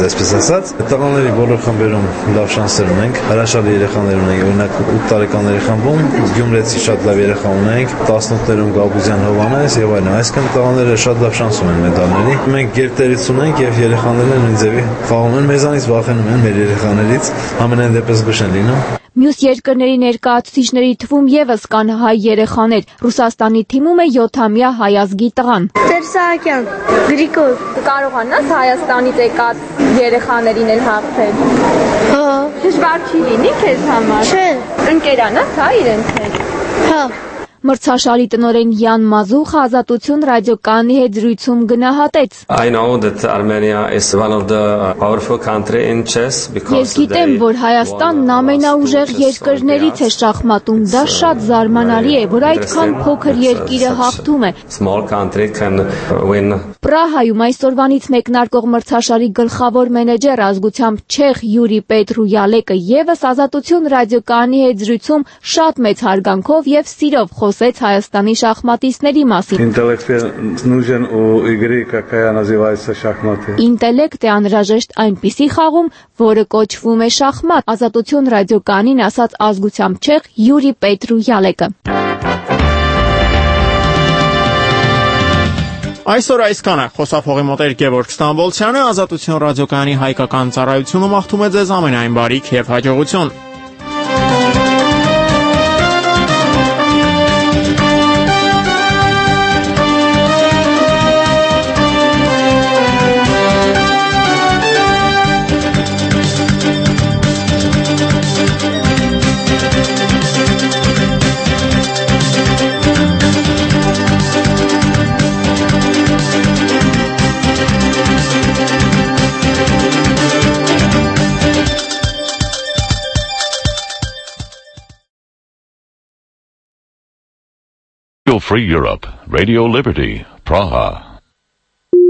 այսպես ասած։ Տղաների բոլոր խմբերում լավ շանսեր ունենք, հրաշալի երեխաներ ունենք, օրինակ ութ տարեկանների խմբում Գյումրեցի շատ լավ երեխա ունենք, տասնութներում Գաբուզյան Հովանես եւ այլն, այսինքն տղաները շատ լավ շանս ունեն մեդալների։ Մենք գերտերից ունենք եւ երեխաներն նույն ձևի խաղում են, մեզանից վախենում են մեր երեխաներից, ամենայն դեպս գուշ են լինում։ Մյուս երկրների ներկայացուցիչների թվում եւս կան հայ երեխաներ։ Ռուսաստանի թիմում է յոթամյա հայազգի տղան։ Տեր Սահակյան, Գրիգոր, Կարողանաս Հայաստանից եկած երեխաներին էլ հաղթել։ Հա։ Դժվար չի լինի քեզ համար։ Չէ։ Ընկերանաս հա իրենց հետ։ Հա։ Մրցաշարի տնօրեն Յան Մազուխ Ազատություն ռադիոկայանի հետ զրույցում գնահատեց. I know that Armenia is one of the powerful country in chess because Ես գիտեմ, որ Հայաստանն ամենաուժեղ երկրներից է շախմատում։ Դա շատ զարմանալի է, որ այդքան փոքր երկիրը հաղթում է։ Small country can win. Պրահայում այսօրվանից մեկնարկող մրցաշարի գլխավոր մենեջեր ազգությամբ չեխ Յուրի Պետրույալեկը եւս Ազատություն ռադիոկայանի հետ զրույցում շատ մեծ հարգանքով եւ սիրով խոսեց Հայաստանի շախմատիստների մասին։ Ինտելեկտ է անհրաժեշտ այնպիսի խաղում, որը կոչվում է շախմատ, Ազատություն ռադիոկայանին ասաց ազգությամբ չեխ Յուրի Պետրույալեկը։ Այսօր այսքանը խոսափողի մոտ Գևորգ Ստամբոլցյանը, Ազատություն ռադիոկայանի հայկական ծառայությունը մաղթում է ձեզ ամենայն բարիք եւ հաջողություն։ Free Europe, Radio Liberty, Praha.